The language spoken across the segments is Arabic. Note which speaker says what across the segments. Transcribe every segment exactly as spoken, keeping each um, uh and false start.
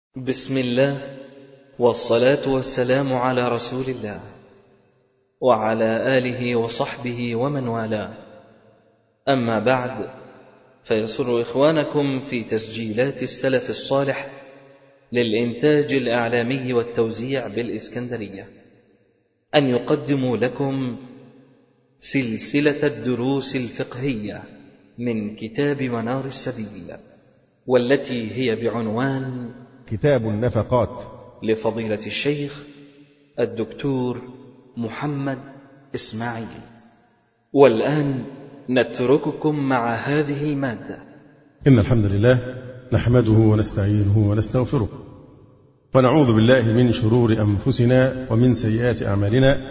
Speaker 1: بسم الله والصلاة والسلام على رسول الله وعلى آله وصحبه ومن والاه. أما بعد، فيسر إخوانكم في تسجيلات السلف الصالح للإنتاج الإعلامي والتوزيع بالإسكندرية أن يقدموا لكم سلسلة الدروس الفقهية من كتاب منار السبيل، والتي هي بعنوان
Speaker 2: كتاب النفقات
Speaker 1: لفضيلة الشيخ الدكتور محمد إسماعيل. والآن نترككم مع هذه المادة.
Speaker 2: إن الحمد لله نحمده ونستعينه ونستغفره، ونعوذ بالله من شرور أنفسنا ومن سيئات أعمالنا.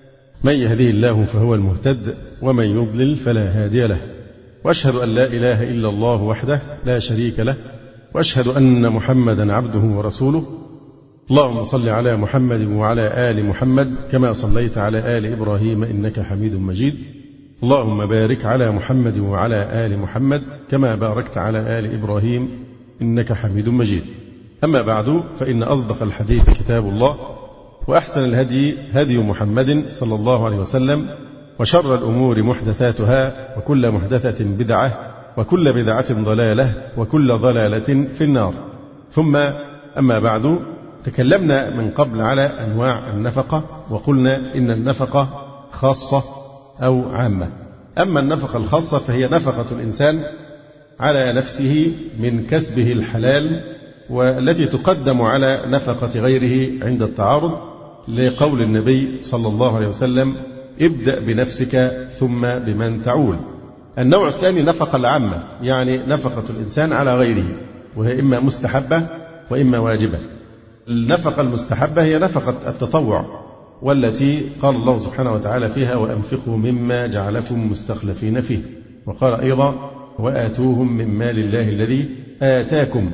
Speaker 2: من يهديه الله فهو المهتد، ومن يضلل فلا هادي له. وأشهد أن لا إله إلا الله وحده لا شريك له، وأشهد أن محمدا عبده ورسوله. اللهم صل على محمد وعلى آل محمد كما صليت على آل إبراهيم إنك حميد مجيد. اللهم بارك على محمد وعلى آل محمد كما باركت على آل إبراهيم إنك حميد مجيد. أما بعد، فإن أصدق الحديث كتاب الله، وأحسن الهدي هدي محمد صلى الله عليه وسلم، وشر الأمور محدثاتها، وكل محدثة بدعة، وكل بدعة ضلالة، وكل ضلالة في النار. ثم أما بعد، تكلمنا من قبل على أنواع النفقة، وقلنا إن النفقة خاصة أو عامة. أما النفقة الخاصة فهي نفقة الإنسان على نفسه من كسبه الحلال، والتي تقدم على نفقة غيره عند التعارض، لقول النبي صلى الله عليه وسلم: ابدأ بنفسك ثم بمن تعول. النوع الثاني نفقة العامة، يعني نفقة الإنسان على غيره، وهي إما مستحبة وإما واجبة. النفقة المستحبة هي نفقة التطوع، والتي قال الله سبحانه وتعالى فيها: وأنفقوا مما جعلكم مستخلفين فيه. وقال أيضا: وآتوهم من مال الله الذي آتاكم.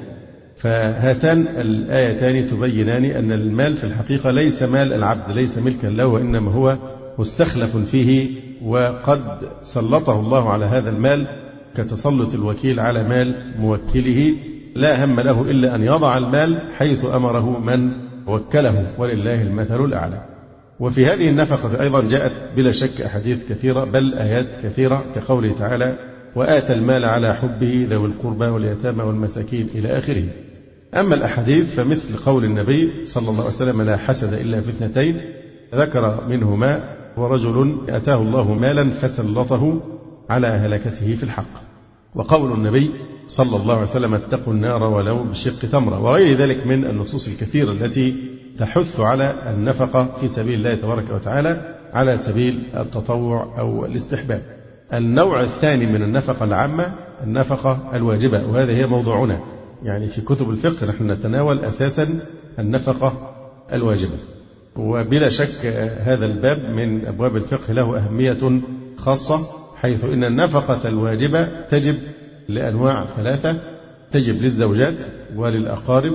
Speaker 2: فهاتان الآيتان تبينان أن المال في الحقيقة ليس مال العبد، ليس ملكا له، وإنما هو مستخلف فيه، وقد سلطه الله على هذا المال كتسلط الوكيل على مال موكله، لا هم له إلا أن يضع المال حيث أمره من وكله، ولله المثل الأعلى. وفي هذه النفقة أيضا جاءت بلا شك أحاديث كثيرة، بل آيات كثيرة، كقوله تعالى: وآتى المال على حبه ذوي القربى واليتامى والمساكين إلى آخره. أما الأحاديث فمثل قول النبي صلى الله عليه وسلم: لا حسد إلا في اثنتين، ذكر منهما: ورجل أتاه الله مالا فسلطه على هلكته في الحق. وقول النبي صلى الله عليه وسلم: اتقوا النار ولو بشق تمرة، وغير ذلك من النصوص الكثيرة التي تحث على النفقة في سبيل الله تبارك وتعالى على سبيل التطوع أو الاستحباب. النوع الثاني من النفقة العامة النفقة الواجبة، وهذه هي موضوعنا. يعني في كتب الفقه نحن نتناول أساسا النفقة الواجبة، وبلا شك هذا الباب من أبواب الفقه له أهمية خاصة، حيث إن النفقة الواجبة تجب لأنواع ثلاثة: تجب للزوجات وللأقارب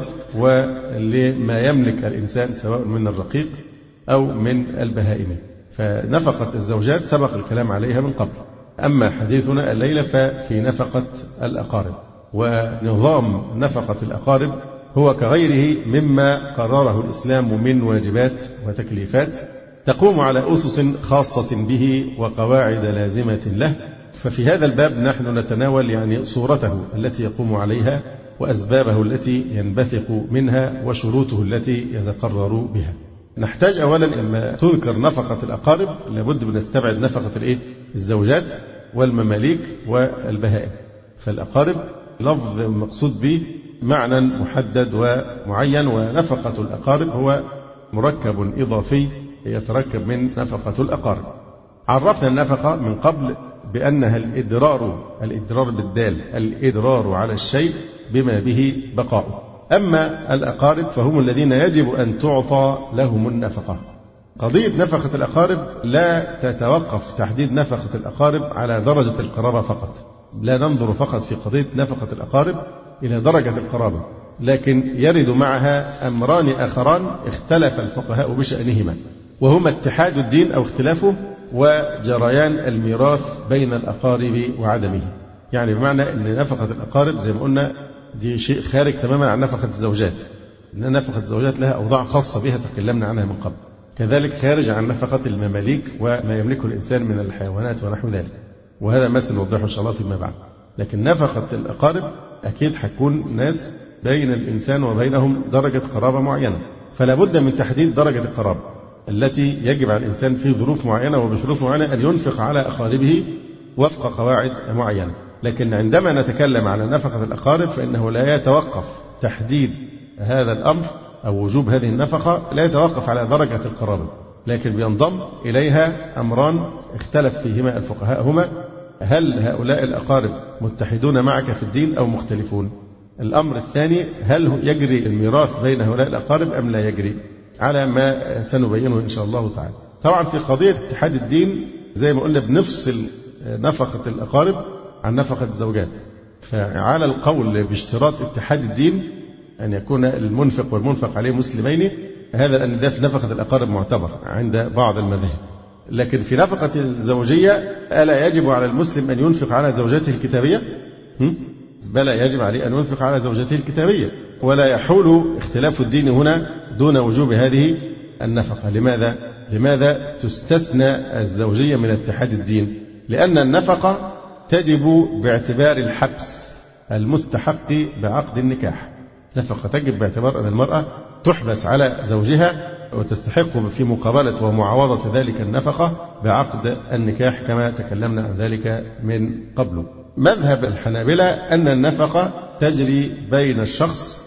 Speaker 2: ولما يملك الإنسان سواء من الرقيق أو من البهائم. فنفقة الزوجات سبق الكلام عليها من قبل. أما حديثنا الليلة ففي نفقة الأقارب. ونظام نفقة الأقارب هو كغيره مما قرره الإسلام من واجبات وتكليفات، تقوم على أسس خاصة به وقواعد لازمة له. ففي هذا الباب نحن نتناول يعني صورته التي يقوم عليها، وأسبابه التي ينبثق منها، وشروطه التي يتقرر بها. نحتاج أولا إما تذكر نفقة الأقارب، لابد من نستبعد نفقة الإيه؟ الزوجات والمماليك والبهائم. فالأقارب لفظ مقصود به معنى محدد ومعين، ونفقة الأقارب هو مركب إضافي يتركب من نفقة الأقارب. عرفنا النفقة من قبل بأنها الإدرار، الإدرار بالدال، الإدرار على الشيء بما به بقاؤه. أما الأقارب فهم الذين يجب أن تعطى لهم النفقة. قضية نفقة الأقارب لا تتوقف تحديد نفقة الأقارب على درجة القرابة فقط، لا ننظر فقط في قضية نفقة الأقارب إلى درجة القرابة، لكن يرد معها أمران آخران اختلف الفقهاء بشأنهما، وهما اتحاد الدين أو اختلافه، وجريان الميراث بين الأقارب وعدمه. يعني بمعنى أن نفقة الأقارب زي ما قلنا دي شيء خارج تماما عن نفقة الزوجات، إن نفقة الزوجات لها أوضاع خاصة بها تكلمنا عنها من قبل. كذلك خارج عن نفقة المماليك وما يملكه الإنسان من الحيوانات ونحو ذلك، وهذا مثل نوضحه إن شاء الله فيما بعد. لكن نفقة الأقارب أكيد حتكون ناس بين الإنسان وبينهم درجة قرابة معينة، فلا بد من تحديد درجة القرابة التي يجب على الإنسان في ظروف معينة وبشروط معينة أن ينفق على أقاربه وفق قواعد معينة. لكن عندما نتكلم على نفقة الأقارب فإنه لا يتوقف تحديد هذا الأمر أو وجوب هذه النفقة لا يتوقف على درجة القرابة، لكن بينضم إليها أمران اختلف فيهما الفقهاء، هما هل هؤلاء الأقارب متحدون معك في الدين أو مختلفون؟ الأمر الثاني هل يجري الميراث بين هؤلاء الأقارب أم لا يجري، على ما سنبينه إن شاء الله تعالى. طبعا في قضية اتحاد الدين زي ما قلنا بنفصل نفقة الأقارب عن نفقة الزوجات، فعلى القول باشتراط اتحاد الدين أن يكون المنفق والمنفق عليه مسلمين، هذا أن ده في نفقة الأقارب معتبر عند بعض المذاهب. لكن في نفقة الزوجية ألا يجب على المسلم أن ينفق على زوجته الكتابية؟ بلى يجب عليه أن ينفق على زوجته الكتابية، ولا يحول اختلاف الدين هنا دون وجوب هذه النفقة. لماذا؟ لماذا تستثنى الزوجية من اتحاد الدين؟ لأن النفقة تجب باعتبار الحبس المستحق بعقد النكاح. نفقة تجب باعتبار أن المرأة تحبس على زوجها وتستحق في مقابلة ومعاوضة ذلك النفقة بعقد النكاح كما تكلمنا عن ذلك من قبل. مذهب الحنابلة أن النفقة تجري بين الشخص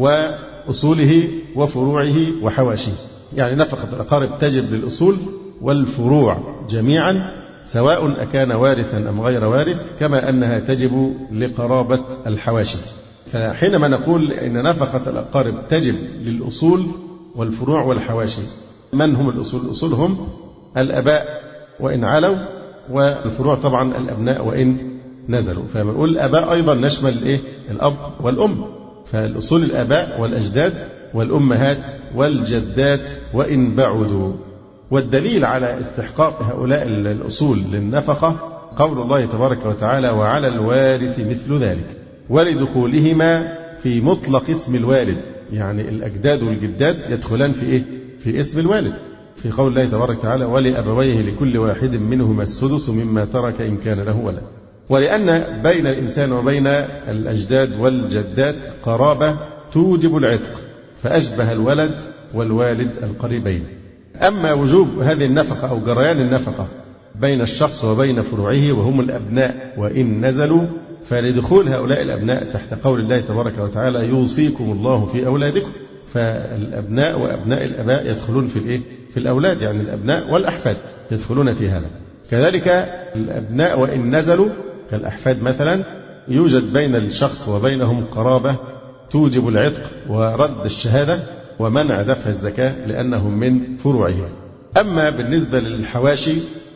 Speaker 2: وأصوله وفروعه وحواشيه، يعني نفقة الأقارب تجب للأصول والفروع جميعا سواء أكان وارثا أم غير وارث، كما أنها تجب لقرابة الحواشي. فحينما نقول إن نفقة الأقارب تجب للأصول والفروع والحواشي، من هم الأصول؟ الأصول هم الآباء وإن علوا، والفروع طبعا الأبناء وإن نزلوا. فلما نقول الآباء أيضا نشمل الإيه؟ الأب والأم، فالأصول الآباء والأجداد والأمهات والجدات وإن بعدوا. والدليل على استحقاق هؤلاء الأصول للنفقة قول الله تبارك وتعالى: وعلى الوارث مثل ذلك ولدخولهما في مطلق اسم الوالد، يعني الأجداد والجدات يدخلان في إيه؟ في اسم الوالد، في قول الله تبارك وتعالى: ولأبويه لكل واحد منهما السدس مما ترك إن كان له ولد. ولأن بين الإنسان وبين الأجداد والجدات قرابة توجب العتق، فأشبه الولد والوالد القريبين. أما وجوب هذه النفقة أو جريان النفقة بين الشخص وبين فروعه وهم الأبناء وإن نزلوا، فلدخول هؤلاء الأبناء تحت قول الله تبارك وتعالى: يوصيكم الله في أولادكم، فالأبناء وأبناء الآباء يدخلون في الإيه؟ في الأولاد، يعني الأبناء والأحفاد يدخلون في هذا. كذلك الأبناء وإن نزلوا كالأحفاد مثلا يوجد بين الشخص وبينهم قرابة توجب العتق ورد الشهادة ومنع دفع الزكاة لأنهم من فروعه. أما بالنسبة للحواشي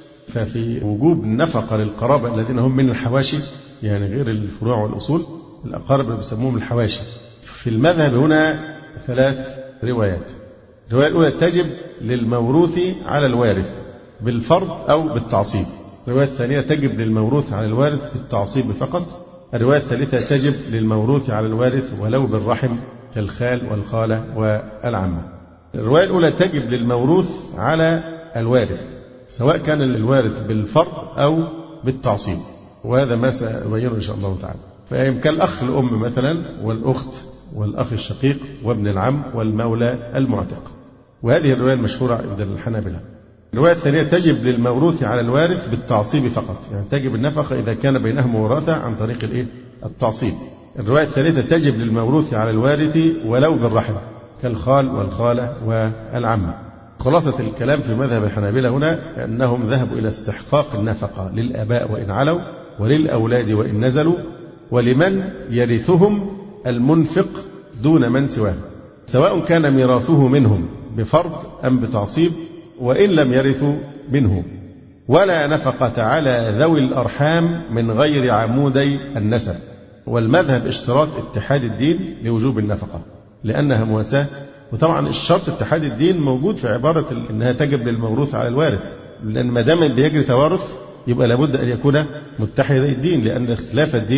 Speaker 2: ففي وجوب النفقة للقرابة الذين هم من الحواشي، يعني غير الفروع والأصول، الأقارب اللي بيسموهم الحواشي. في المذهب هنا ثلاث روايات. الرواية الأولى تجب للموروث على الوارث بالفرض أو بالتعصيب. الرواية الثانية تجب للموروث على الوارث بالتعصيب فقط. الرواية الثالثة تجب للموروث على الوارث ولو بالرحم كالخال والخالة والعمة. الرواية الأولى تجب للموروث على الوارث سواء كان الوارث بالفرض أو بالتعصيب، وهذا ما سأبينه إن شاء الله تعالى. فيمكن الأخ الأم مثلا والأخت والأخ الشقيق وابن العم والمولى المعتق، وهذه الرواية المشهورة عند الحنابلة. الرواية الثانية تجب للموروث على الوارث بالتعصيب فقط، يعني تجب النفقة إذا كان بينهم وراثة عن طريق الإيه؟ التعصيب. الرواية الثالثة تجب للموروث على الوارث ولو بالرحم كالخال والخالة والعمة. خلاصة الكلام في مذهب الحنابلة هنا أنهم ذهبوا إلى استحقاق النفقة للآباء وإن علوا وللأولاد وإن نزلوا ولمن يرثهم المنفق دون من سواه، سواء كان ميراثه منهم بفرض أم بتعصيب، وإن لم يرثوا منه. ولا نفقة على ذوي الأرحام من غير عمودي النسب. والمذهب اشتراط اتحاد الدين لوجوب النفقة لأنها مواساة. وطبعا الشرط اتحاد الدين موجود في عبارة أنها تجب للموروث على الوارث، لأن ما دام بيجري توارث يبقى لابد أن يكون متحد الدين، لأن اختلاف الدين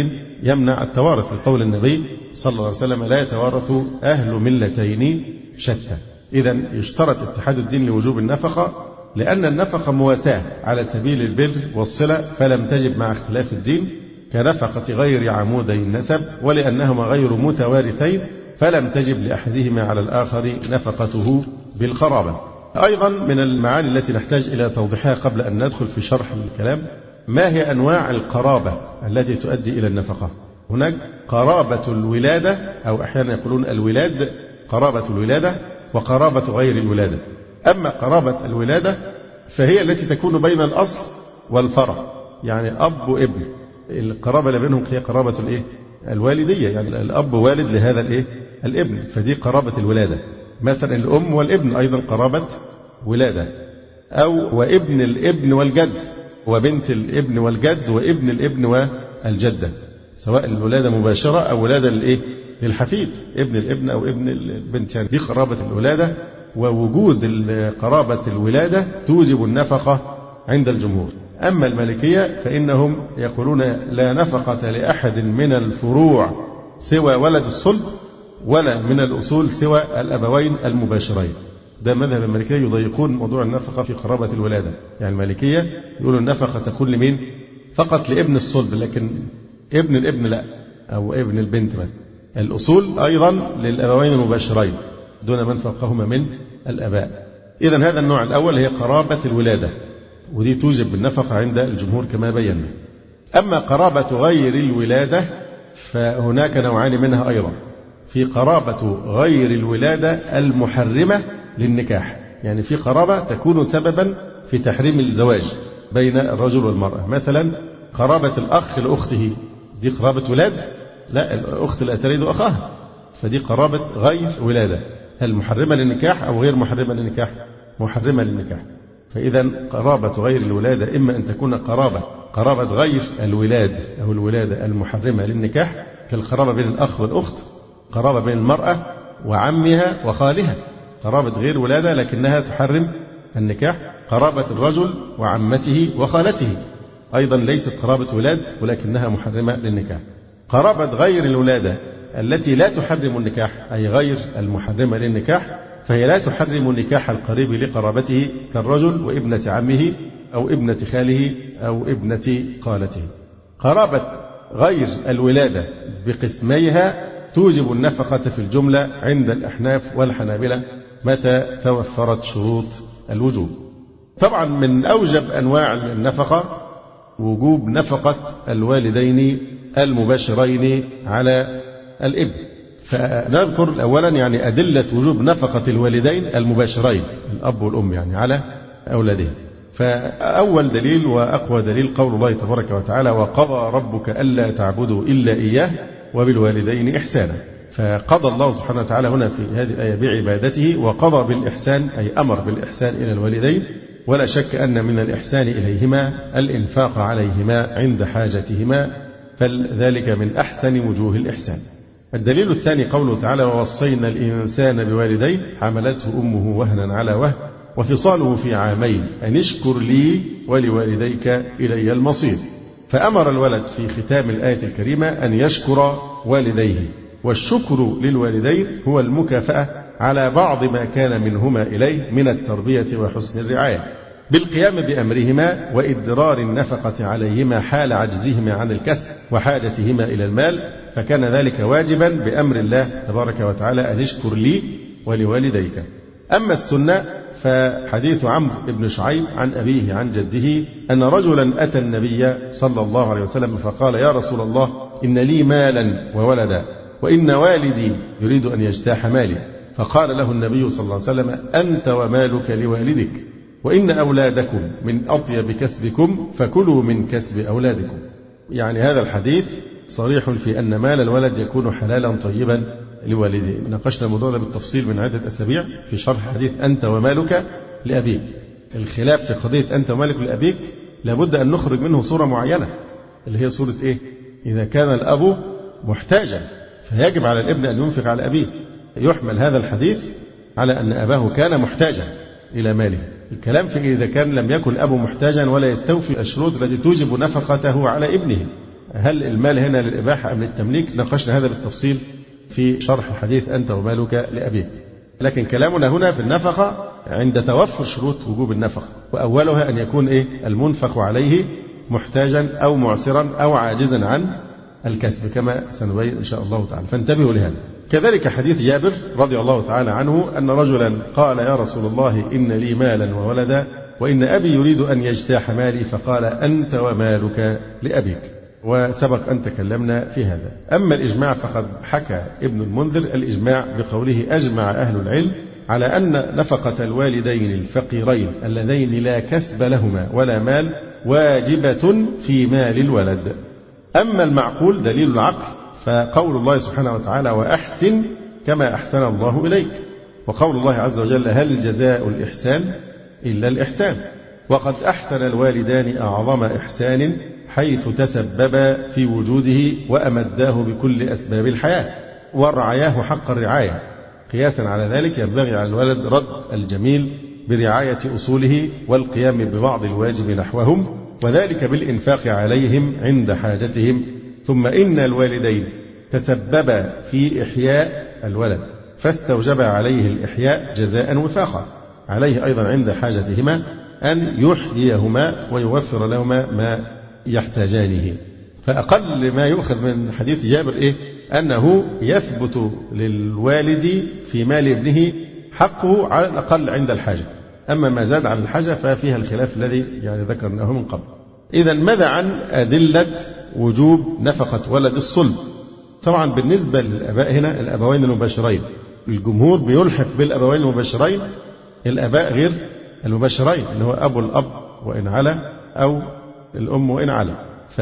Speaker 2: يمنع التوارث، لقول النبي صلى الله عليه وسلم لا يتوارث أهل ملتين شتى. إذا يشترط اتحاد الدين لوجوب النفقة، لأن النفقة مواساة على سبيل البر والصلة، فلم تجب مع اختلاف الدين كنفقة غير عمودي النسب، ولأنهما غير متوارثين فلم تجب لأحدهما على الآخر نفقته بالقرابة. أيضا من المعاني التي نحتاج إلى توضيحها قبل أن ندخل في شرح الكلام، ما هي أنواع القرابة التي تؤدي إلى النفقة؟ هناك قرابة الولادة، أو أحيانا يقولون الولاد، قرابة الولادة وقرابة غير الولادة. أما قرابة الولادة فهي التي تكون بين الأصل والفرع، يعني أب وابن، القرابة اللي بينهم هي قرابة الإيه؟ الوالدية، يعني الأب والد لهذا الإيه؟ الابن، فدي قرابة الولادة. مثلا الأم والابن أيضا قرابة ولادة، أو وابن الابن والجد، وبنت الابن والجد، وابن الابن والجدة، سواء الولادة مباشرة أو ولادة للإيه؟ للحفيد، ابن الابن أو ابن البنت، يعني دي قرابة الولادة. ووجود قرابة الولادة توجب النفقة عند الجمهور. أما المالكية فإنهم يقولون لا نفقة لأحد من الفروع سوى ولد الصلب، ولا من الأصول سوى الأبوين المباشرين. ده مذهب المالكية، يضيقون موضوع النفقة في قرابة الولادة. يعني المالكية يقولوا النفقة تكون لمين؟ فقط لابن الصلب، لكن ابن الابن لا، أو ابن البنت مثلا. الأصول أيضا للأبوين المباشرين دون من فوقهما من الآباء. إذا هذا النوع الأول هي قرابة الولادة، ودي توجب بالنفقة عند الجمهور كما بينا. أما قرابة غير الولادة فهناك نوعان منها أيضا. في قرابة غير الولادة المحرمة للنكاح، يعني في قرابة تكون سببا في تحريم الزواج بين الرجل والمرأة. مثلا قرابة الأخ لأخته، دي قرابة ولاد؟ لا، الأخت لا تلد أخاها، فدي قرابة غير ولادة. هل محرمة للنكاح أو غير محرمة للنكاح؟ محرمة للنكاح. فإذا قرابة غير الولادة إما أن تكون قرابة قرابة غير الولاد أو الولادة المحرمة للنكاح، كالقرابة بين الأخ والأخت، قرابة بين المرأة وعمها وخالها، قرابة غير ولادة لكنها تحرم النكاح. قرابة الرجل وعمته وخالته أيضا ليست قرابة ولاد ولكنها محرمة للنكاح. قرابة غير الولادة التي لا تحرم النكاح، أي غير المحرمة للنكاح، فهي لا تحرم نكاح القريب لقرابته، كالرجل وابنة عمه أو ابنة خاله أو ابنة خالته. قرابة غير الولادة بقسميها توجب النفقة في الجملة عند الأحناف والحنابلة متى توفرت شروط الوجوب. طبعا من أوجب أنواع النفقة وجوب نفقة الوالدين المباشرين على الابن. فنذكر أولا يعني أدلة وجوب نفقة الوالدين المباشرين الأب والأم يعني على أولادهم. فأول دليل وأقوى دليل قول الله تبارك وتعالى وقضى ربك ألا تعبدوا إلا إياه وبالوالدين إحسانا. فقضى الله سبحانه وتعالى هنا في هذه الآية بعبادته، وقضى بالإحسان أي أمر بالإحسان إلى الوالدين، ولا شك أن من الإحسان إليهما الإنفاق عليهما عند حاجتهما، فذلك من أحسن وجوه الإحسان. الدليل الثاني قوله تعالى ووصينا الإنسان بوالديه حملته أمه وهنا على وهن وفصاله في عامين أن اشكر لي ولوالديك إلي المصير. فأمر الولد في ختام الآية الكريمة أن يشكر والديه، والشكر للوالدين هو المكافأة على بعض ما كان منهما إليه من التربية وحسن الرعاية، بالقيام بأمرهما وإدرار النفقة عليهما حال عجزهما عن الكسب وحاجتهما إلى المال، فكان ذلك واجبا بأمر الله تبارك وتعالى أن اشكر لي ولوالديك. أما السنة فحديث عمرو بن شعيب عن أبيه عن جده أن رجلا أتى النبي صلى الله عليه وسلم فقال يا رسول الله إن لي مالا وولدا وإن والدي يريد أن يجتاح مالي، فقال له النبي صلى الله عليه وسلم أنت ومالك لوالدك، وإن أولادكم من أطيب كسبكم فكلوا من كسب أولادكم. يعني هذا الحديث صريح في أن مال الولد يكون حلالا طيبا لوالديه. ناقشنا الموضوع ده بالتفصيل من عدة أسابيع في شرح حديث أنت ومالك لأبيك. الخلاف في قضية أنت ومالك لأبيك لابد أن نخرج منه صورة معينة، اللي هي صورة إيه؟ إذا كان الأب محتاجا فيجب على الابن أن ينفق على أبيه. يحمل هذا الحديث على أن أباه كان محتاجا إلى ماله. الكلام في إذا كان لم يكن الأب محتاجا ولا يستوفي الشروط التي توجب نفقته على ابنه، هل المال هنا للإباحة أم للتمليك؟ ناقشنا هذا بالتفصيل في شرح الحديث أنت ومالك لأبيك. لكن كلامنا هنا في النفقة عند توفر شروط وجوب النفقة، وأولها أن يكون إيه؟ المنفق عليه محتاجا أو معسرا أو عاجزا عن الكسب، كما سنبين إن شاء الله تعالى، فانتبهوا لهذا. كذلك حديث جابر رضي الله تعالى عنه أن رجلا قال يا رسول الله إن لي مالا وولدا وإن أبي يريد أن يجتاح مالي، فقال أنت ومالك لأبيك، وسبق أن تكلمنا في هذا. أما الإجماع فقد حكى ابن المنذر الإجماع بقوله أجمع أهل العلم على أن نفقة الوالدين الفقيرين اللذين لا كسب لهما ولا مال واجبة في مال الولد. أما المعقول دليل العقل فقول الله سبحانه وتعالى وأحسن كما أحسن الله إليك، وقول الله عز وجل هل جزاء الإحسان إلا الإحسان، وقد أحسن الوالدان أعظم إحسان حيث تسبب في وجوده وأمداه بكل أسباب الحياة ورعاياه حق الرعاية. قياسا على ذلك ينبغي على الولد رد الجميل برعاية أصوله والقيام ببعض الواجب نحوهم، وذلك بالإنفاق عليهم عند حاجتهم. ثم إن الوالدين تسببا في إحياء الولد فاستوجب عليه الإحياء جزاء وفاقا، عليه أيضا عند حاجتهما أن يحييهما ويوفر لهما ما يحتاجانه. فأقل ما يؤخذ من حديث جابر إيه؟ أنه يثبت للوالد في مال ابنه حقه على الأقل عند الحاجة، أما ما زاد عن الحاجة ففيها الخلاف الذي يعني ذكرناه من قبل. إذا ماذا عن أدلة وجوب نفقة ولد الصلب؟ طبعا بالنسبة للآباء هنا الأبوين المباشرين، الجمهور بيلحق بالأبوين المباشرين الآباء غير المباشرين اللي هو أبو الأب وإن علا أو الأم وإن علا.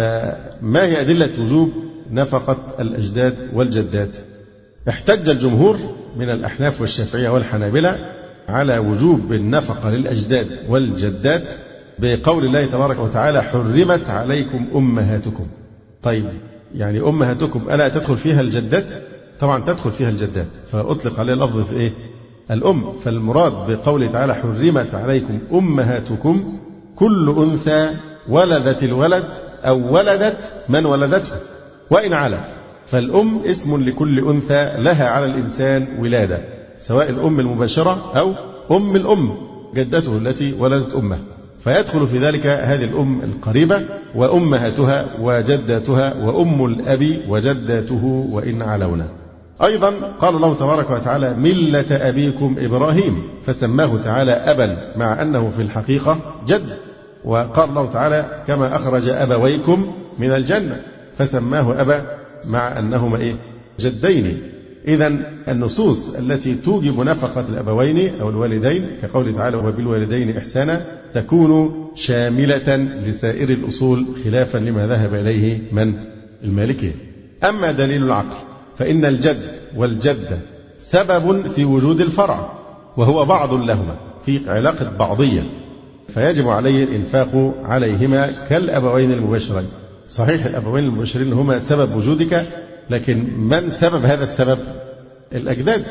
Speaker 2: فما هي أدلة وجوب نفقة الأجداد والجدات؟ احتج الجمهور من الأحناف والشافعية والحنابلة على وجوب النفقة للأجداد والجدات بقول الله تبارك وتعالى حرمت عليكم أمهاتكم. طيب يعني أمهاتكم ألا تدخل فيها الجدات؟ طبعا تدخل فيها الجدات، فأطلق عليه لفظ إيه؟ الأم. فالمراد بقوله تعالى حرمت عليكم أمهاتكم كل أنثى ولدت الولد أو ولدت من ولدته وإن علت، فالأم اسم لكل أنثى لها على الإنسان ولادة، سواء الأم المباشرة أو أم الأم جدته التي ولدت أمه، فيدخل في ذلك هذه الأم القريبة وأمهاتها وجداتها وأم الأب وجداته وإن علونا. أيضا قال الله تبارك وتعالى ملة أبيكم إبراهيم، فسماه تعالى أبا مع أنه في الحقيقة جد. وقال الله تعالى كما أخرج أبويكم من الجنة، فسماه أبا مع أنهما إيه؟ جدين. إذا النصوص التي توجب نفقة الأبوين أو الوالدين كقول تعالى وبالوالدين إحسانا تكون شاملة لسائر الأصول خلافا لما ذهب إليه من المالكية. أما دليل العقل فإن الجد والجدة سبب في وجود الفرع، وهو بعض لهما في علاقة بعضية، فيجب عليه الإنفاق عليهما كالأبوين المباشرين. صحيح الأبوين المباشرين هما سبب وجودك، لكن من سبب هذا السبب؟ الأجداد،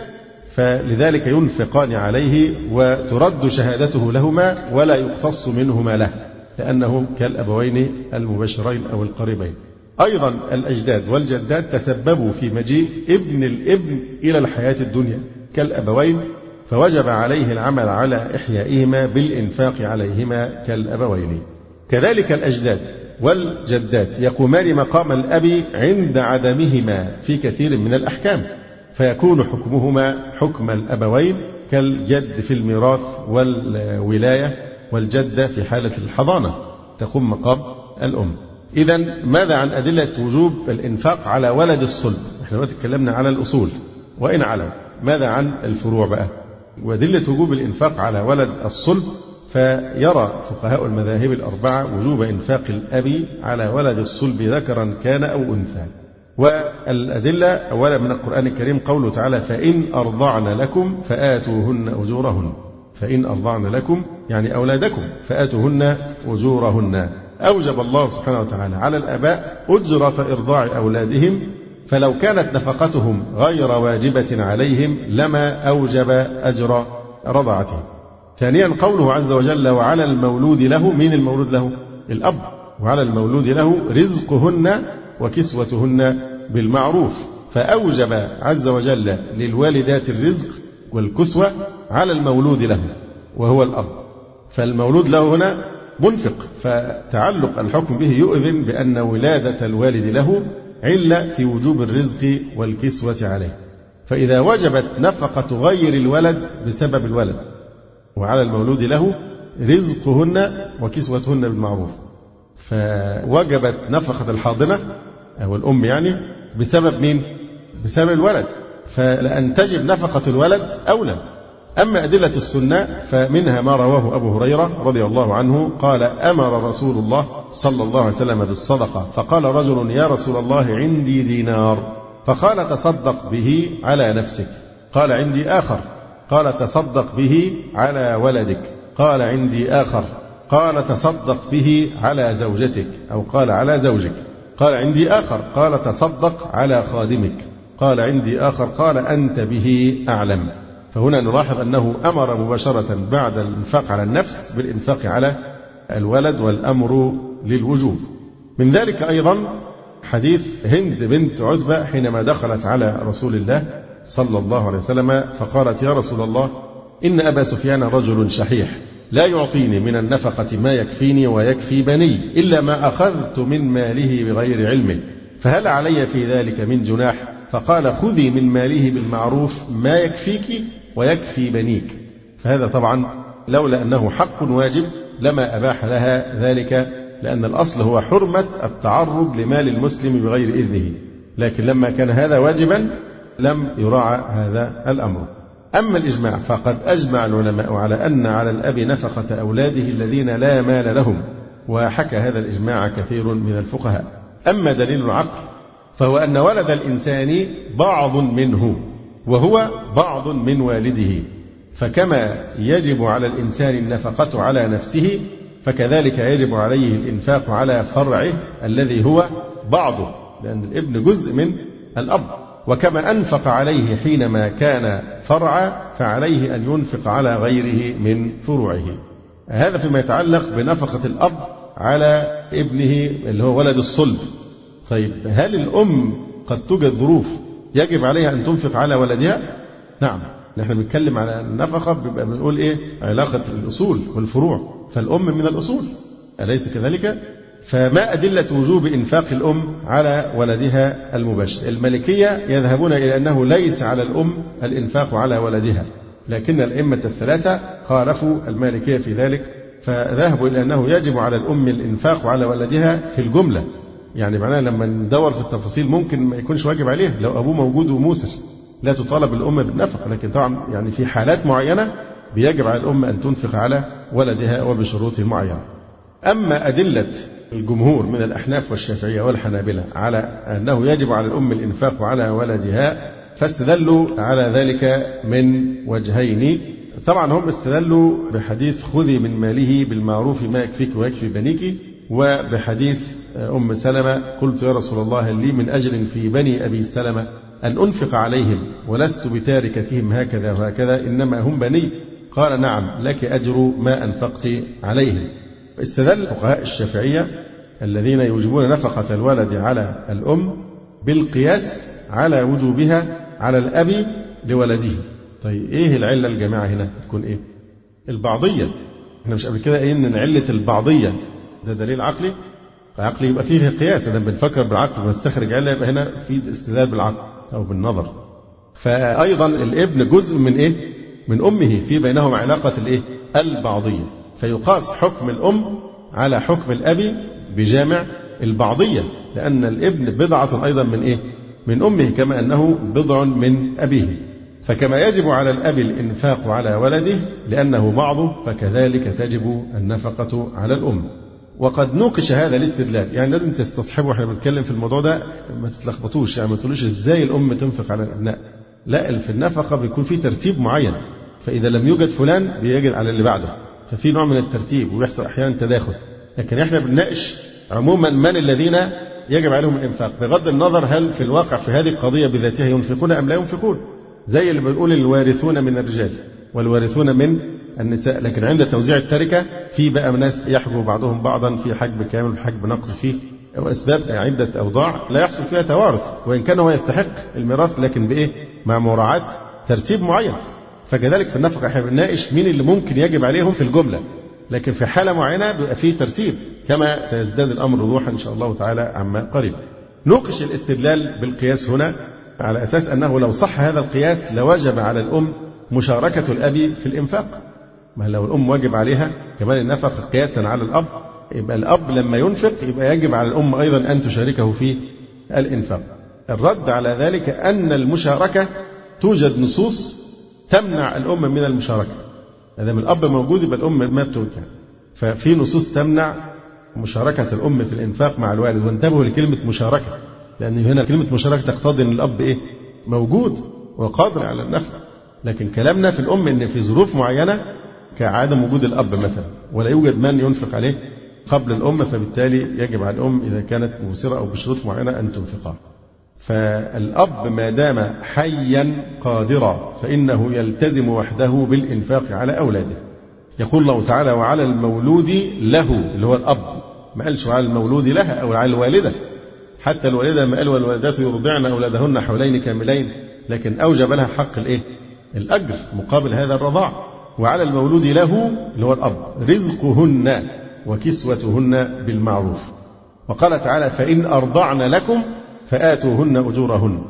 Speaker 2: فلذلك ينفقان عليه وترد شهادته لهما ولا يقتص منهما له، لأنه كالأبوين المباشرين أو القريبين. أيضا الأجداد والجدات تسببوا في مجيء ابن الابن إلى الحياة الدنيا كالأبوين، فوجب عليه العمل على إحيائهما بالإنفاق عليهما كالأبوين. كذلك الأجداد والجدات يقومان مقام الأب عند عدمهما في كثير من الأحكام، فيكون حكمهما حكم الأبوين كالجد في الميراث والولاية، والجدة في حالة الحضانة تقوم مقام الأم. إذا ماذا عن أدلة وجوب الإنفاق على ولد الصلب؟ احنا دلوقتي اتكلمنا على الأصول وإن علم، ماذا عن الفروع بقى؟ وأدلة وجوب الإنفاق على ولد الصلب فيرى فقهاء المذاهب الأربعة وجوب إنفاق الأب على ولد الصلب ذكرا كان أو أنثى. والأدلة أولا من القرآن الكريم قوله تعالى فإن أرضعن لكم فآتوهن أجورهن، فإن أرضعن لكم يعني أولادكم فآتوهن أجورهن. أوجب الله سبحانه وتعالى على الآباء أجرة إرضاع أولادهم، فلو كانت نفقتهم غير واجبة عليهم لما أوجب أجر رضعتهم. ثانيا قوله عز وجل وعلى المولود له، من المولود له؟ الأب. وعلى المولود له رزقهن وكسوتهن بالمعروف، فأوجب عز وجل للوالدات الرزق والكسوة على المولود له وهو الأب، فالمولود له هنا منفق، فتعلق الحكم به يؤذن بأن ولادة الوالد له علة في وجوب الرزق والكسوة عليه. فإذا وجبت نفقة غير الولد بسبب الولد وعلى المولود له رزقهن وكسوتهن بالمعروف، فوجبت نفقة الحاضنة أو الأم يعني بسبب مين؟ بسبب الولد، فلأن تجب نفقة الولد أولى. أما أدلة السنة فمنها ما رواه أبو هريرة رضي الله عنه قال: أمر رسول الله صلى الله عليه وسلم بالصدقة، فقال رجل: يا رسول الله عندي دينار، فقال: تصدق به على نفسك. قال: عندي آخر. قال: تصدق به على ولدك. قال: عندي آخر. قال: تصدق به على زوجتك، أو قال: على زوجك. قال: عندي آخر. قال: تصدق على خادمك. قال: عندي آخر. قال: أنت به أعلم. فهنا نلاحظ أنه أمر مباشرة بعد الإنفاق على النفس بالإنفاق على الولد، والأمر للوجوب. من ذلك أيضا حديث هند بنت عتبة حينما دخلت على رسول الله صلى الله عليه وسلم فقالت: يا رسول الله، إن أبا سفيان رجل شحيح لا يعطيني من النفقة ما يكفيني ويكفي بني إلا ما أخذت من ماله بغير علمه، فهل علي في ذلك من جناح؟ فقال: خذي من ماله بالمعروف ما يكفيك ويكفي بنيك. فهذا طبعا لولا أنه حق واجب لما أباح لها ذلك، لأن الأصل هو حرمة التعرض لمال المسلم بغير إذنه، لكن لما كان هذا واجبا لم يراعى هذا الأمر. أما الإجماع فقد أجمع العلماء على أن على الأب نفقة أولاده الذين لا مال لهم، وحكى هذا الإجماع كثير من الفقهاء. أما دليل العقل فهو أن ولد الإنسان بعض منه وهو بعض من والده، فكما يجب على الإنسان النفقة على نفسه فكذلك يجب عليه الإنفاق على فرعه الذي هو بعضه، لأن الابن جزء من الأب، وكما أنفق عليه حينما كان فرعا فعليه أن ينفق على غيره من فروعه. هذا فيما يتعلق بنفقة الأب على ابنه اللي هو ولد الصلب. طيب، هل الأم قد توجد ظروف يجب عليها أن تنفق على ولدها؟ نعم، نحن بنتكلم على النفقة بيبقى بنقول إيه؟ علاقة الأصول والفروع، فالأم من الأصول، أليس كذلك؟ فما أدلة وجوب إنفاق الأم على ولدها المباشر؟ المالكية يذهبون إلى أنه ليس على الأم الإنفاق على ولدها، لكن الأئمة الثلاثة خالفوا المالكية في ذلك، فذهبوا إلى أنه يجب على الأم الإنفاق على ولدها في الجملة. يعني معناه لما ندور في التفاصيل ممكن ما يكونش واجب عليه لو أبوه موجود وموسر، لا تطالب الأم بالنفقة، لكن طبعا يعني في حالات معينة بيجب على الأم أن تنفق على ولدها وبشروط معينة. أما أدلة الجمهور من الأحناف والشافعية والحنابلة على أنه يجب على الأم الإنفاق على ولدها فاستدلوا على ذلك من وجهين. طبعا هم استدلوا بحديث خذي من ماله بالمعروف ما يكفيك ويكفي بنيك، وبحديث أم سلمة قلت يا رسول الله هل لي من أجر في بني أبي سلمة أن أنفق عليهم ولست بتاركتهم هكذا وهكذا إنما هم بني، قال نعم لك أجر ما أنفقت عليهم. استدل فقهاء الشافعية الذين يوجبون نفقة الولد على الأم بالقياس على وجوبها على الأب لولده. طيب إيه العلة الجامعة هنا تكون إيه؟ البعضية. إحنا مش قبل كده قايلين إن علة البعضية ده دليل عقلي، فعقلي يبقى فيه قياس، إذا بنفكر بالعقل ونستخرج علة يبقى هنا في استدلال بالعقل أو بالنظر. فأيضا الابن جزء من إيه؟ من أمه، في بينهم علاقة الإيه؟ البعضية، فيقاس حكم الأم على حكم الأب بجامع البعضية، لأن الابن بضعة أيضا من إيه؟ من أمه كما أنه بضع من أبيه. فكما يجب على الأب الإنفاق على ولده لأنه بعضه فكذلك تجب النفقة على الأم. وقد نوقش هذا الاستدلال، يعني لازم تستصحبوا احنا بنتكلم في الموضوع ده ما تتلخبطوش، يعني ما تقولوش ازاي الأم تنفق على الأبناء، لا، في النفقة بيكون في ترتيب معين، فإذا لم يوجد فلان بيجد على اللي بعده، ففي نوع من الترتيب ويحصل أحيانا تداخل. لكن احنا بنناقش عموما من الذين يجب عليهم الإنفاق بغض النظر هل في الواقع في هذه القضية بذاتها ينفقون أم لا ينفقون، زي اللي بنقول الوارثون من الرجال والوارثون من النساء، لكن عند توزيع التركة في بقى ناس يحجب بعضهم بعضا في حجب كامل في حجب نقص فيه وأسباب عدة أوضاع لا يحصل فيها توارث، وإن كان هو يستحق الميراث لكن بإيه؟ مع مراعاة ترتيب معين. فكذلك في النفقة احنا بنناقش مين اللي ممكن يجب عليهم في الجملة، لكن في حالة معينة بيبقى فيه ترتيب، كما سيزداد الأمر وضوحا إن شاء الله تعالى عما قريب. نوقش الاستدلال بالقياس هنا على أساس أنه لو صح هذا القياس لوجب على الأم مشاركة الأب في الإنفاق. ما لو الأم واجب عليها كمان النفقة قياسا على الأب، يبقى الأب لما ينفق يبقى يجب على الأم أيضا أن تشاركه في الإنفاق. الرد على ذلك أن المشاركة توجد نصوص تمنع الأم من المشاركة. إذا من الأب موجود يبقى الأم ما بتوجه، ففي نصوص تمنع مشاركة الأم في الإنفاق مع الوالد. وانتبهوا لكلمة مشاركة، لأن هنا كلمة مشاركة تقتضي أن الأب إيه؟ موجود وقادر على النفق. لكن كلامنا في الأم أن في ظروف معينة كعدم وجود الأب مثلا ولا يوجد من ينفق عليه قبل الأم، فبالتالي يجب على الأم إذا كانت موسرة أو بشروط معينة أن تنفقها. فالأب ما دام حيا قادرا فإنه يلتزم وحده بالإنفاق على أولاده. يقول الله تعالى: وعلى المولود له، اللي هو الأب، ما قالش وعلى المولود لها أو على الوالدة. حتى الوالدة ما قال والوالدات يرضعن أولادهن حولين كاملين، لكن أوجب لها حق الإيه؟ الأجر مقابل هذا الرضاع. وعلى المولود له اللي هو الأب رزقهن وكسوتهن بالمعروف. وقال تعالى: فإن أرضعن لكم فآتوهن أجورهن.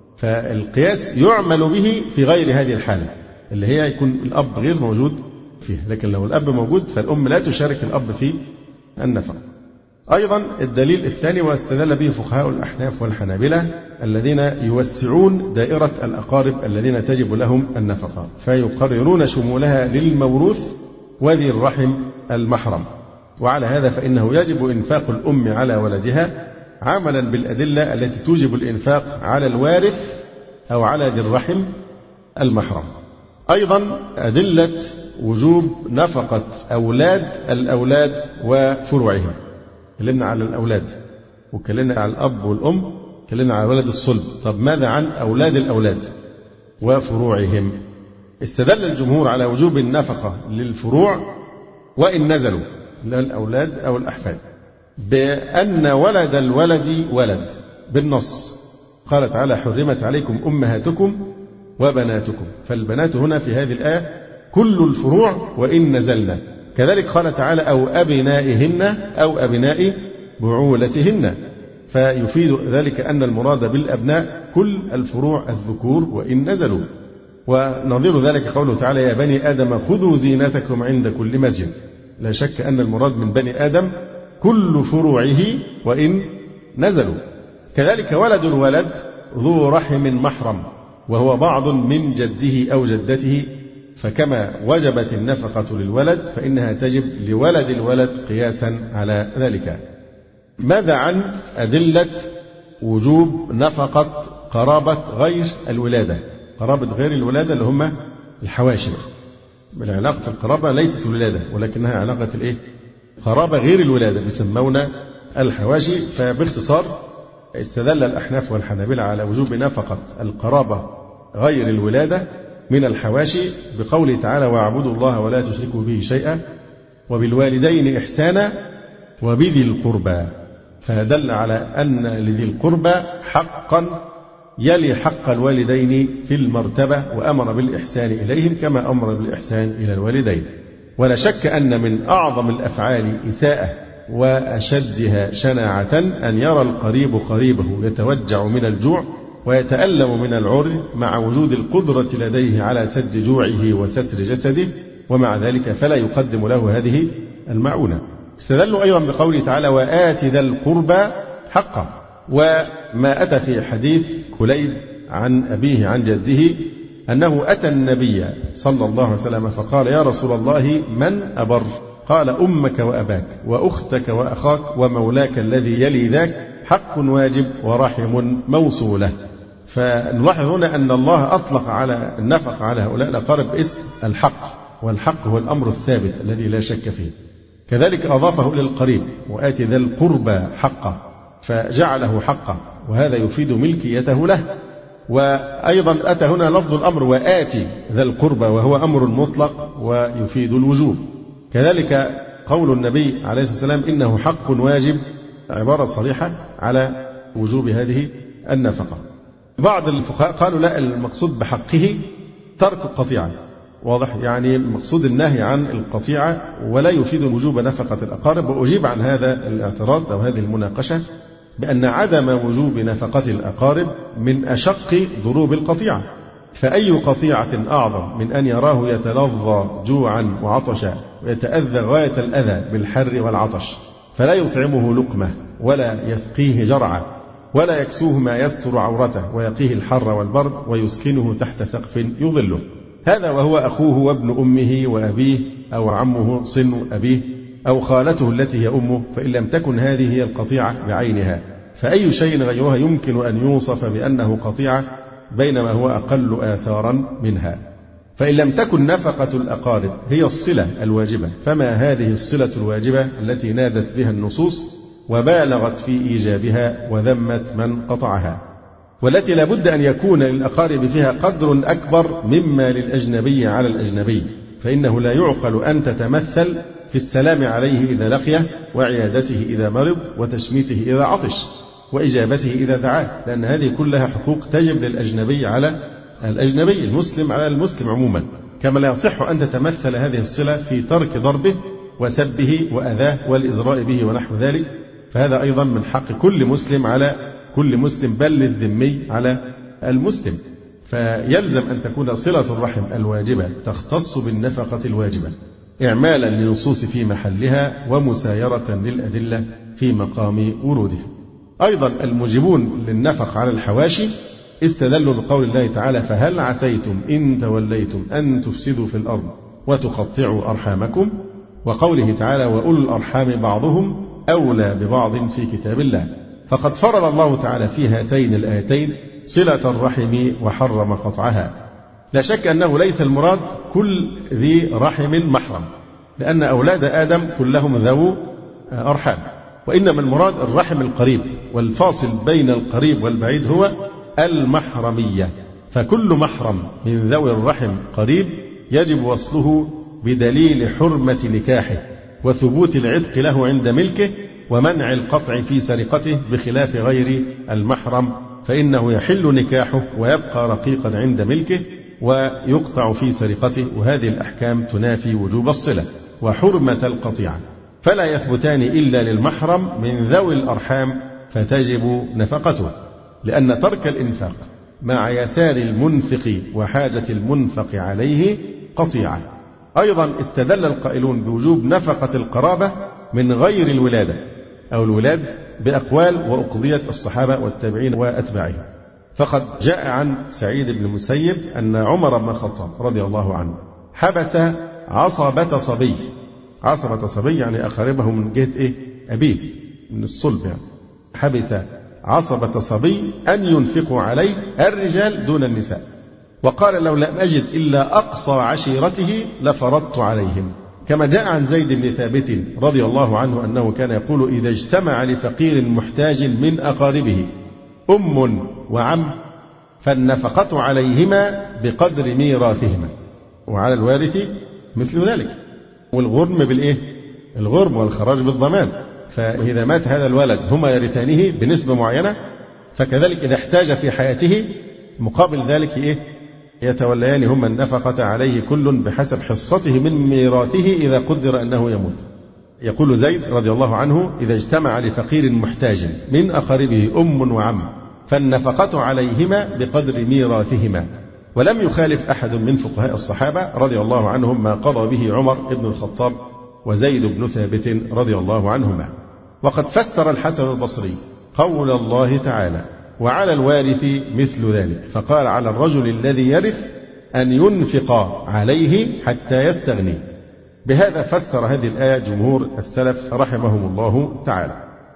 Speaker 2: فالقياس يعمل به في غير هذه الحالة اللي هي يكون الأب غير موجود فيها، لكن لو الأب موجود فالأم لا تشارك الأب في النفقة. أيضا الدليل الثاني واستدل به فقهاء الأحناف والحنابلة الذين يوسعون دائرة الأقارب الذين تجب لهم النفقة، فيقررون شمولها للموروث وذي الرحم المحرم. وعلى هذا فإنه يجب إنفاق الأم على ولدها عملا بالأدلة التي توجب الإنفاق على الوارث أو على ذي الرحم المحرم. أيضا أدلة وجوب نفقة أولاد الأولاد وفروعهم. كلمنا على الأولاد وكلمنا على الأب والأم، كلمنا على ولد الصلب. طب ماذا عن أولاد الأولاد وفروعهم؟ استدل الجمهور على وجوب النفقة للفروع وإن نزلوا، الأولاد أو الأحفاد، بأن ولد الولد ولد بالنص. قال تعالى: حرمت عليكم أمهاتكم وبناتكم. فالبنات هنا في هذه الآية كل الفروع وإن نزلنا. كذلك قال تعالى: أو أبنائهن أو أبناء بعولتهن. فيفيد ذلك أن المراد بالأبناء كل الفروع الذكور وإن نزلوا. ونظير ذلك قوله تعالى: يا بني آدم خذوا زينتكم عند كل مسجد. لا شك أن المراد من بني آدم كل فروعه وإن نزلوا. كذلك ولد الولد ذو رحم محرم، وهو بعض من جده أو جدته. فكما وجبت النفقة للولد فإنها تجب لولد الولد قياسا على ذلك. ماذا عن أدلة وجوب نفقة قرابة غير الولادة؟ قرابة غير الولادة اللي هم الحواشي. العلاقة القرابة ليست الولادة ولكنها علاقة الإيه؟ قرابة غير الولادة يسمون الحواشي. فباختصار استدل الأحناف والحنابلة على وجوب نفقة القرابة غير الولادة من الحواشي بقوله تعالى: واعبدوا الله ولا تشركوا به شيئا وبالوالدين إحسانا وبذي القربى. فدل على أن لذي القربى حقا يلي حق الوالدين في المرتبة، وأمر بالإحسان إليهم كما أمر بالإحسان إلى الوالدين. ولا شك أن من أعظم الأفعال إساءة وأشدها شناعة أن يرى القريب قريبه يتوجع من الجوع ويتألم من العري مع وجود القدرة لديه على سد جوعه وستر جسده، ومع ذلك فلا يقدم له هذه المعونة. استدلوا أيضا بقوله تعالى: وآت ذا القربى حقه. وما أتى في حديث كليب عن أبيه عن جده أنه أتى النبي صلى الله عليه وسلم فقال: يا رسول الله من أبر؟ قال: أمك وأباك وأختك وأخاك ومولاك الذي يلي ذاك حق واجب ورحم موصولة. فنلاحظ هنا أن الله أطلق على النفقة على هؤلاء الأقارب اسم الحق، والحق هو الأمر الثابت الذي لا شك فيه. كذلك أضافه إلى القريب: وآت ذا القربى حقه، فجعله حقا، وهذا يفيد ملكيته له. وأيضا أتى هنا لفظ الأمر وآت ذا القربى وهو أمر مطلق ويفيد الوجوب. كذلك قول النبي عليه الصلاة والسلام: إنه حق واجب عبارة صريحة على وجوب هذه النفقة. بعض الفقهاء قالوا لا، المقصود بحقه ترك القطيعة، واضح، يعني المقصود النهي عن القطيعة ولا يفيد وجوب نفقة الأقارب. وأجيب عن هذا الاعتراض أو هذه المناقشة بأن عدم وجوب نفقة الأقارب من أشق ضروب القطيعة، فأي قطيعة أعظم من أن يراه يتلظى جوعا وعطشا ويتأذى غاية الأذى بالحر والعطش فلا يطعمه لقمة ولا يسقيه جرعة ولا يكسوه ما يستر عورته ويقيه الحر والبرد ويسكنه تحت سقف يظله، هذا وهو أخوه وابن أمه وأبيه أو عمه صن أبيه أو خالته التي هي أمه، فإن لم تكن هذه هي القطيعة بعينها فأي شيء غيرها يمكن أن يوصف بأنه قطيعة بينما هو أقل آثارا منها. فإن لم تكن نفقة الأقارب هي الصلة الواجبة فما هذه الصلة الواجبة التي نادت بها النصوص وبالغت في إيجابها وذمت من قطعها، والتي لا بد أن يكون للأقارب فيها قدر أكبر مما للأجنبي على الأجنبي، فإنه لا يعقل أن تتمثل في السلام عليه إذا لقيه وعيادته إذا مرض وتشميته إذا عطش وإجابته إذا دعاه، لأن هذه كلها حقوق تجب للأجنبي على الأجنبي، المسلم على المسلم عموما، كما لا يصح أن تتمثل هذه الصلة في ترك ضربه وسبه وأذاه والإزراء به ونحو ذلك، فهذا أيضا من حق كل مسلم على كل مسلم بل للذمي على المسلم. فيلزم أن تكون صلة الرحم الواجبة تختص بالنفقة الواجبة إعمالا للنصوص في محلها ومسايرة للأدلة في مقام ورودها. أيضا الموجبون للنفق على الحواشي استدلوا بقول الله تعالى فهل عسيتم إن توليتم أن تفسدوا في الأرض وتقطعوا أرحامكم، وقوله تعالى وأولو الأرحام بعضهم أولى ببعض في كتاب الله، فقد فرض الله تعالى في هاتين الآيتين صلة الرحم وحرم قطعها. لا شك أنه ليس المراد كل ذي رحم محرم، لأن أولاد آدم كلهم ذو أرحام، وإنما المراد الرحم القريب، والفاصل بين القريب والبعيد هو المحرمية، فكل محرم من ذوي الرحم قريب يجب وصله بدليل حرمة نكاحه وثبوت العتق له عند ملكه ومنع القطع في سرقته، بخلاف غير المحرم فإنه يحل نكاحه ويبقى رقيقا عند ملكه ويقطع في سرقته، وهذه الأحكام تنافي وجوب الصلة وحرمة القطيعة، فلا يثبتان إلا للمحرم من ذوي الأرحام فتجب نفقته، لأن ترك الإنفاق مع يسار المنفق وحاجة المنفق عليه قطيعة. أيضا استدل القائلون بوجوب نفقة القرابة من غير الولادة أو الولاد بأقوال وأقضية الصحابة والتابعين وأتباعهم، فقد جاء عن سعيد بن المسيب أن عمر بن الخطاب رضي الله عنه حبس عصبة صبي، عصبة صبي يعني أقاربه من جهة إيه؟ أبيه من الصلب، يعني حبس عصبة صبي أن ينفقوا عليه الرجال دون النساء، وقال لو لم أجد إلا أقصى عشيرته لفرضت عليهم، كما جاء عن زيد بن ثابت رضي الله عنه أنه كان يقول إذا اجتمع لفقير محتاج من أقاربه أم وعم فالنفقة عليهما بقدر ميراثهما، وعلى الوارث مثل ذلك، والغرم بالإيه؟ الغرم والخراج بالضمان، فإذا مات هذا الولد هما يرثانه بنسبة معينة، فكذلك إذا احتاج في حياته مقابل ذلك إيه؟ يتوليان هما النفقة عليه كل بحسب حصته من ميراثه إذا قدر أنه يموت. يقول زيد رضي الله عنه إذا اجتمع لفقير محتاج من أقاربه أم وعم فالنفقة عليهما بقدر ميراثهما، ولم يخالف أحد من فقهاء الصحابة رضي الله عنهم ما قضى به عمر بن الخطاب وزيد بن ثابت رضي الله عنهما. وقد فسر الحسن البصري قول الله تعالى وعلى الوارث مثل ذلك، فقال على الرجل الذي يرث أن ينفق عليه حتى يستغني. بهذا فسر هذه الآية جمهور السلف رحمهم الله تعالى.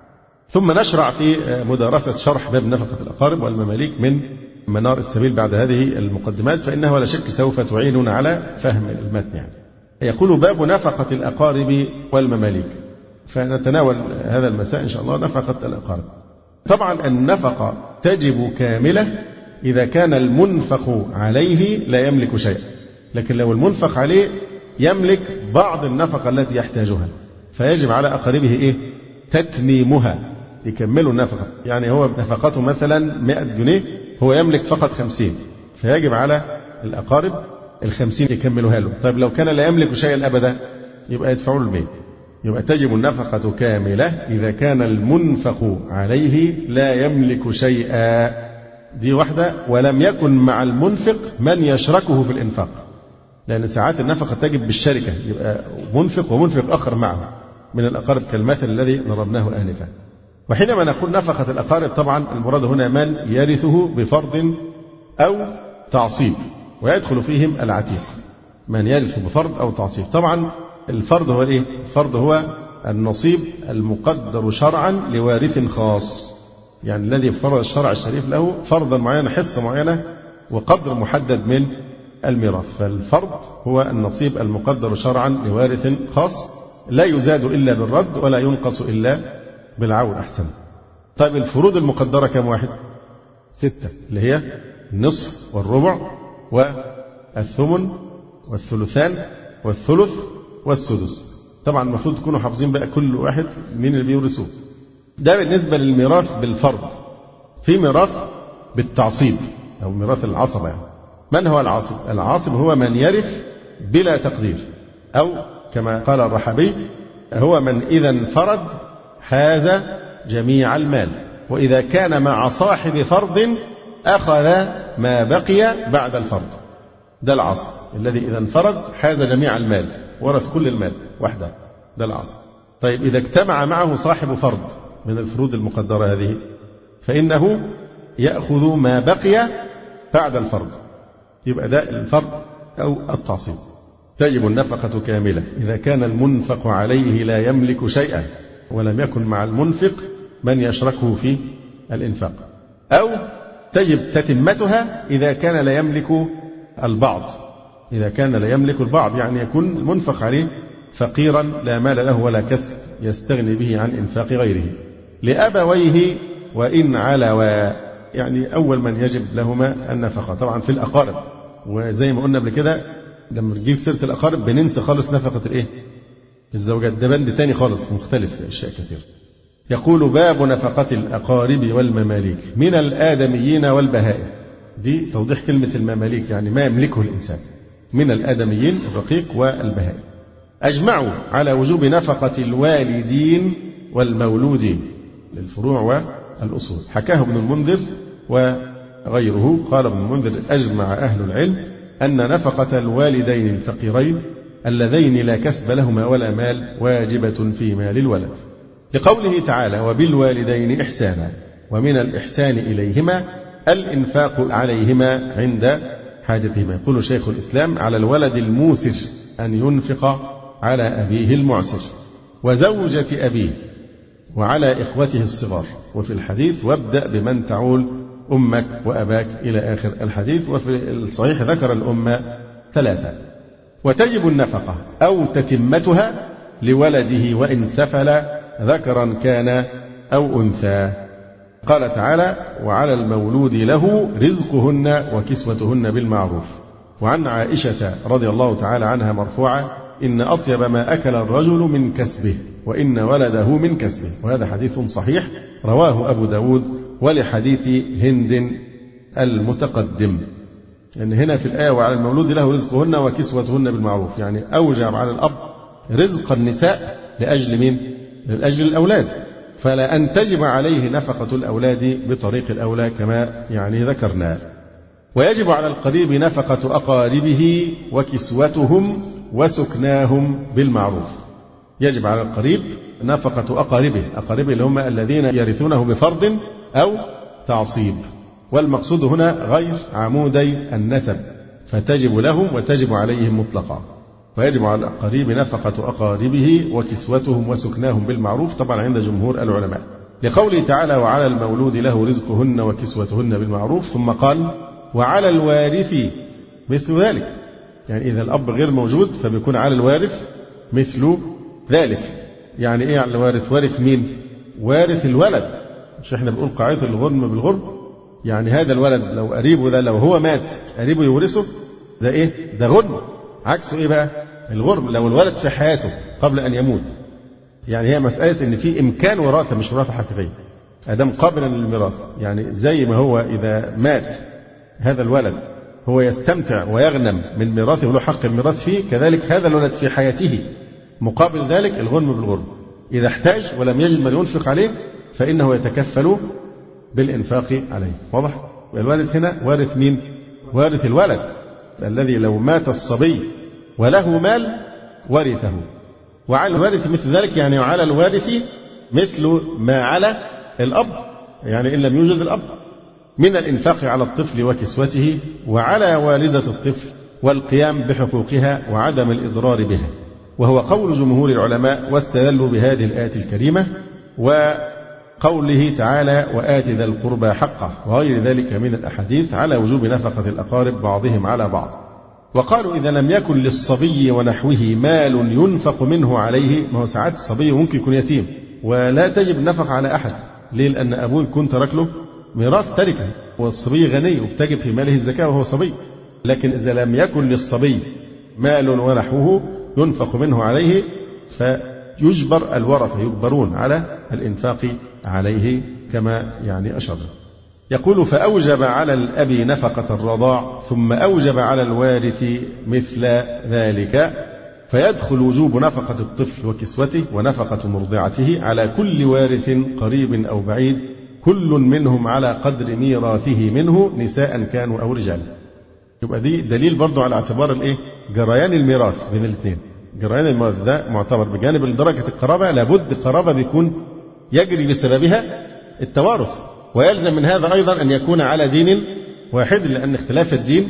Speaker 2: ثم نشرع في مدارسة شرح باب نفقة الأقارب والمماليك من منار السبيل بعد هذه المقدمات، فإنها ولا شك سوف تعيننا على فهم المتن. يعني يقول باب نفقة الأقارب والمماليك، فنتناول هذا المساء إن شاء الله نفقة الأقارب. طبعا النفقة تجب كاملة إذا كان المنفق عليه لا يملك شيئا، لكن لو المنفق عليه يملك بعض النفقة التي يحتاجها فيجب على أقاربه إيه؟ تتميمها، يكملوا النفقة. يعني هو نفقته مثلا مئة جنيه، هو يملك فقط خمسين، فيجب على الأقارب الخمسين يكملوها له. طيب لو كان لا يملك شيئا أبدا يبقى يدفعوا له المئة. يبقى تجب النفقة كاملة إذا كان المنفق عليه لا يملك شيئا، دي واحدة، ولم يكن مع المنفق من يشركه في الإنفاق، لأن ساعات النفقة تجب بالشركة، يبقى منفق ومنفق آخر معه من الأقارب كالمثل الذي ضربناه آنفا. وحينما نقول نفقة الأقارب طبعا المراد هنا من يرثه بفرض أو تعصيب، ويدخل فيهم العتيق، من يرث بفرض أو تعصيب. طبعا الفرض هو الإيه؟ الفرض هو النصيب المقدر شرعا لوارث خاص، يعني الذي فرض الشرع الشريف له فرضا معينا، حصة معينة وقدر محدد من الميراث. فالفرض هو النصيب المقدر شرعا لوارث خاص، لا يزاد إلا بالرد ولا ينقص إلا بالعون. أحسن. طيب الفروض المقدرة كم واحد؟ ستة، اللي هي النصف والربع والثمن والثلثان والثلث والسدس. طبعا المفروض تكونوا حافظين بقى كل واحد مين اللي بيورثوه. ده بالنسبة للميراث بالفرض. في ميراث بالتعصيب أو ميراث العصبة. يعني من هو العاصب؟ العاصب هو من يرث بلا تقدير، أو كما قال الرحبي هو من إذا انفرد حاز جميع المال، وإذا كان مع صاحب فرض أخذ ما بقي بعد الفرض. ده العاصب الذي إذا انفرد حاز جميع المال، ورث كل المال وحده، ده العاصب. طيب إذا اجتمع معه صاحب فرض من الفروض المقدرة هذه فإنه يأخذ ما بقي بعد الفرض، يبقى ده الفرض أو التعصيب. تجب النفقة كاملة إذا كان المنفق عليه لا يملك شيئا ولم يكن مع المنفق من يشركه في الإنفاق، أو تجب تتمتها إذا كان لا يملك البعض. إذا كان لا يملك البعض يعني يكون المنفق عليه فقيرا لا مال له ولا كسب يستغني به عن إنفاق غيره. لأبويه وإن علوا، يعني أول من يجب لهما النفقة طبعا في الأقارب. وزي ما قلنا قبل كده لما نجيب سيرة الأقارب بننسى خالص نفقة الإيه؟ الزوجات، ده بند تاني خالص مختلف في أشياء كثير. يقول باب نفقة الأقارب والمماليك من الآدميين والبهائم. دي توضيح كلمة المماليك، يعني ما يملكه الإنسان من الآدميين الرقيق والبهائم. أجمعوا على وجوب نفقة الوالدين والمولودين للفروع والأصول. حكاه ابن المنذر وغيره. قال ابن المنذر أجمع أهل العلم أن نفقة الوالدين الفقيرين اللذين لا كسب لهما ولا مال واجبة في مال الولد، لقوله تعالى وبالوالدين إحسانا، ومن الإحسان إليهما الإنفاق عليهما عند حاجتهما. يقول شيخ الإسلام على الولد الموسر أن ينفق على أبيه المعسر وزوجة أبيه وعلى إخوته الصغار. وفي الحديث وابدأ بمن تعول أمك وأباك إلى آخر الحديث. وفي الصحيح ذكر الأمة ثلاثة. وتجب النفقة أو تتمتها لولده وإن سفل ذكرا كان أو أنثى. قال تعالى وعلى المولود له رزقهن وكسوتهن بالمعروف. وعن عائشة رضي الله تعالى عنها مرفوعة إن أطيب ما أكل الرجل من كسبه وإن ولده من كسبه. وهذا حديث صحيح رواه أبو داود ولحديث هند المتقدم. لأن يعني هنا في الآية وعلى المولود له رزقهن وكسوتهن بالمعروف، يعني أوجب على الأب رزق النساء لأجل مين؟ لأجل الأولاد، فلا أن تجب عليه نفقة الأولاد بطريق الأولى كما يعني ذكرنا. ويجب على القريب نفقة أقاربه وكسوتهم وسكناهم بالمعروف. يجب على القريب نفقة أقاربه، أقاربه اللي هم الذين يرثونه بفرض أو تعصيب، والمقصود هنا غير عمودي النسب، فتجب لهم وتجب عليهم مطلقا. فيجب على القريب نفقة أقاربه وكسوتهم وسكناهم بالمعروف طبعا عند جمهور العلماء، لقوله تعالى وعلى المولود له رزقهن وكسوتهن بالمعروف. ثم قال وعلى الوارث مثل ذلك، يعني إذا الأب غير موجود فبيكون على الوارث مثل ذلك. يعني إيه على الوارث؟ وارث مين؟ وارث الولد. مش إحنا بنقول قاعدة الغرم بالغرب؟ يعني هذا الولد لو قريبه ده لو هو مات قريبه يورثه، ده إيه؟ ده غرم. عكسه إيه بقى؟ الغرم لو الولد في حياته قبل أن يموت. يعني هي مسألة إن في إمكان وراثة مش وراثة حقيقية. أدم قابلا للميراث، يعني زي ما هو إذا مات هذا الولد هو يستمتع ويغنم من ميراثه وله حق الميراث فيه، كذلك هذا الولد في حياته مقابل ذلك الغنم بالغنم. إذا احتاج ولم يجد من ينفق عليه فإنه يتكفل بالإنفاق عليه. واضح؟ الوارث هنا وارث مين؟ وارث الولد الذي لو مات الصبي وله مال ورثه. وعلى الوارث مثل ذلك، يعني على الوارث مثل ما على الأب، يعني إن لم يوجد الأب، من الإنفاق على الطفل وكسوته، وعلى والدة الطفل والقيام بحقوقها وعدم الإضرار بها. وهو قول جمهور العلماء، واستدلوا بهذه الآية الكريمة وقوله تعالى وآت ذا القربى حقه وغير ذلك من الأحاديث على وجوب نفقة الأقارب بعضهم على بعض. وقالوا إذا لم يكن للصبي ونحوه مال ينفق منه عليه، ما هو ساعات الصبي ممكن يكون يتيم ولا تجب النفقة على أحد. ليه؟ لأن أبوه يكون ترك له ميراث تركه، والصبي غني وبتجب في ماله الزكاة وهو صبي. لكن إذا لم يكن للصبي مال ونحوه ينفق منه عليه فيجبر الورثة، يجبرون على الإنفاق عليه كما يعني أشار. يقول فأوجب على الأب نفقة الرضاع ثم أوجب على الوارث مثل ذلك، فيدخل وجوب نفقة الطفل وكسوته ونفقة مرضعته على كل وارث قريب أو بعيد، كل منهم على قدر ميراثه منه نساء كانوا أو رجال. يبقى دي دليل برضو على اعتبار الايه؟ جريان الميراث بين الاثنين. جريان الميراث ده معتبر بجانب درجة القرابة، لابد قرابة بيكون يجري بسببها التوارث، ويلزم من هذا أيضا أن يكون على دين واحد، لأن اختلاف الدين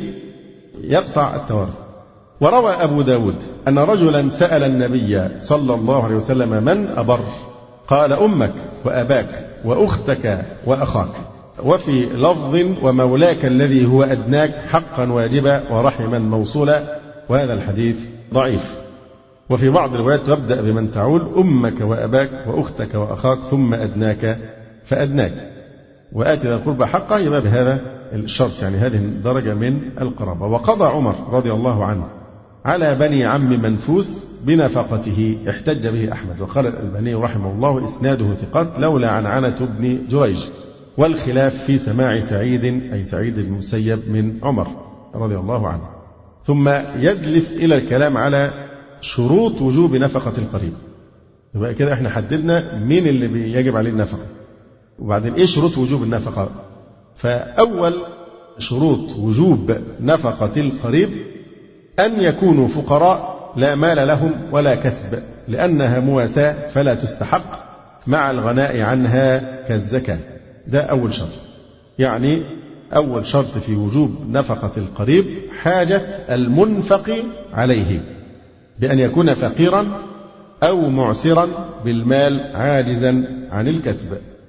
Speaker 2: يقطع التوارث. وروى أبو داود أن رجلا سأل النبي صلى الله عليه وسلم من أبر؟ قال أمك وأباك وأختك وأخاك، وفي لفظ ومولاك الذي هو أدناك حقا واجبا ورحما موصولا، وهذا الحديث ضعيف. وفي بعض الروايات تبدأ بمن تعول أمك وأباك وأختك وأخاك ثم أدناك فأدناك، وآتي ذا القربى حقه، يبقى بهذا الشرط، يعني هذه الدرجة من القرابة. وقضى عمر رضي الله عنه على بني عم منفوس بنفقته، احتج به أحمد، وقال الألباني رحمه الله إسناده ثقات لولا عنعنة بن جريج، والخلاف في سماع سعيد أي سعيد المسيب من عمر رضي الله عنه. ثم يدلف إلى الكلام على شروط وجوب نفقة القريب. يبقى كده احنا حددنا مين اللي بيجب عليه النفقة، وبعدين ايه شروط وجوب النفقة. فأول شروط وجوب نفقة القريب أن يكونوا فقراء لا مال لهم ولا كسب، لأنها مواساة فلا تستحق مع الغناء عنها كالزكاة. ده أول شرط. يعني أول شرط في وجوب نفقة القريب حاجة المنفق عليه، بأن يكون فقيرا أو معسرا بالمال عاجزا عن الكسب.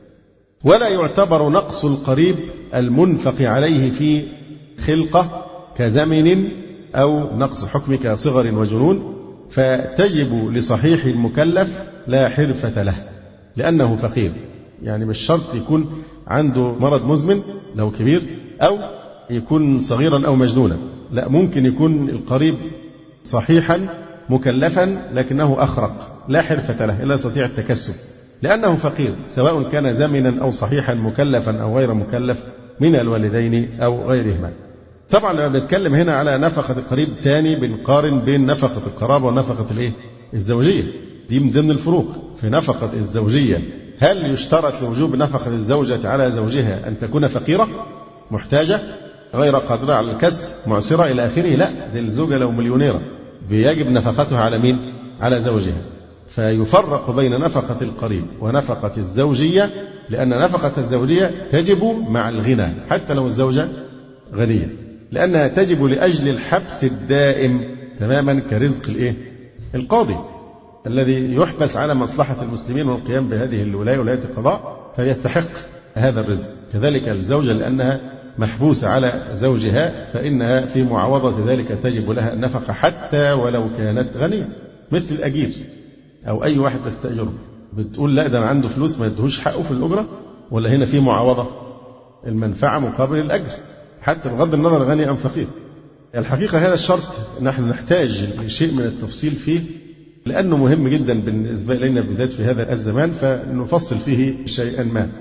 Speaker 2: ولا يعتبر نقص القريب المنفق عليه في خلقة كزمن أو نقص حكم كصغر وجنون، فتجب لصحيح المكلف لا حرفة له لأنه فقير. يعني مش شرط يكون عنده مرض مزمن لو كبير، أو يكون صغيرا أو مجنونا، لا، ممكن يكون القريب صحيحا مكلفا لكنه أخرق لا حرفة له إلا يستطيع التكسب لأنه فقير، سواء كان زمنا أو صحيحا مكلفا أو غير مكلف من الوالدين أو غيرهما. طبعا لما بنتكلم هنا على نفقة القريب تاني بنقارن بين نفقة القرابة ونفقة الايه؟ الزوجية. دي من ضمن الفروق في نفقة الزوجية. هل يشترط لوجوب نفقة الزوجة على زوجها أن تكون فقيرة محتاجة غير قادرة على الكسب معسرة إلى آخره؟ لا، دي الزوجة لو مليونيرة بيجب نفقتها على مين؟ على زوجها. فيفرق بين نفقة القريب ونفقة الزوجية، لأن نفقة الزوجية تجب مع الغنى حتى لو الزوجة غنية، لأنها تجب لأجل الحبس الدائم تماما كرزق الإيه؟ القاضي الذي يحبس على مصلحة المسلمين والقيام بهذه الولاية ولاية القضاء فيستحق هذا الرزق. كذلك الزوجة لأنها محبوسة على زوجها فإنها في معاوضة ذلك تجب لها النفقة حتى ولو كانت غنية، مثل الأجير أو أي واحد تستأجره. بتقول لا ده أنا عنده فلوس ما يدهوش حقه في الأجرة، ولا هنا في معاوضة؟ المنفعة مقابل الأجر حتى بغض النظر غني أم فقير. الحقيقة هذا الشرط نحن نحتاج لشيء من التفصيل فيه، لأنه مهم جدا بالنسبة إلينا بالذات في هذا الزمان، فنفصل فيه شيئا ما.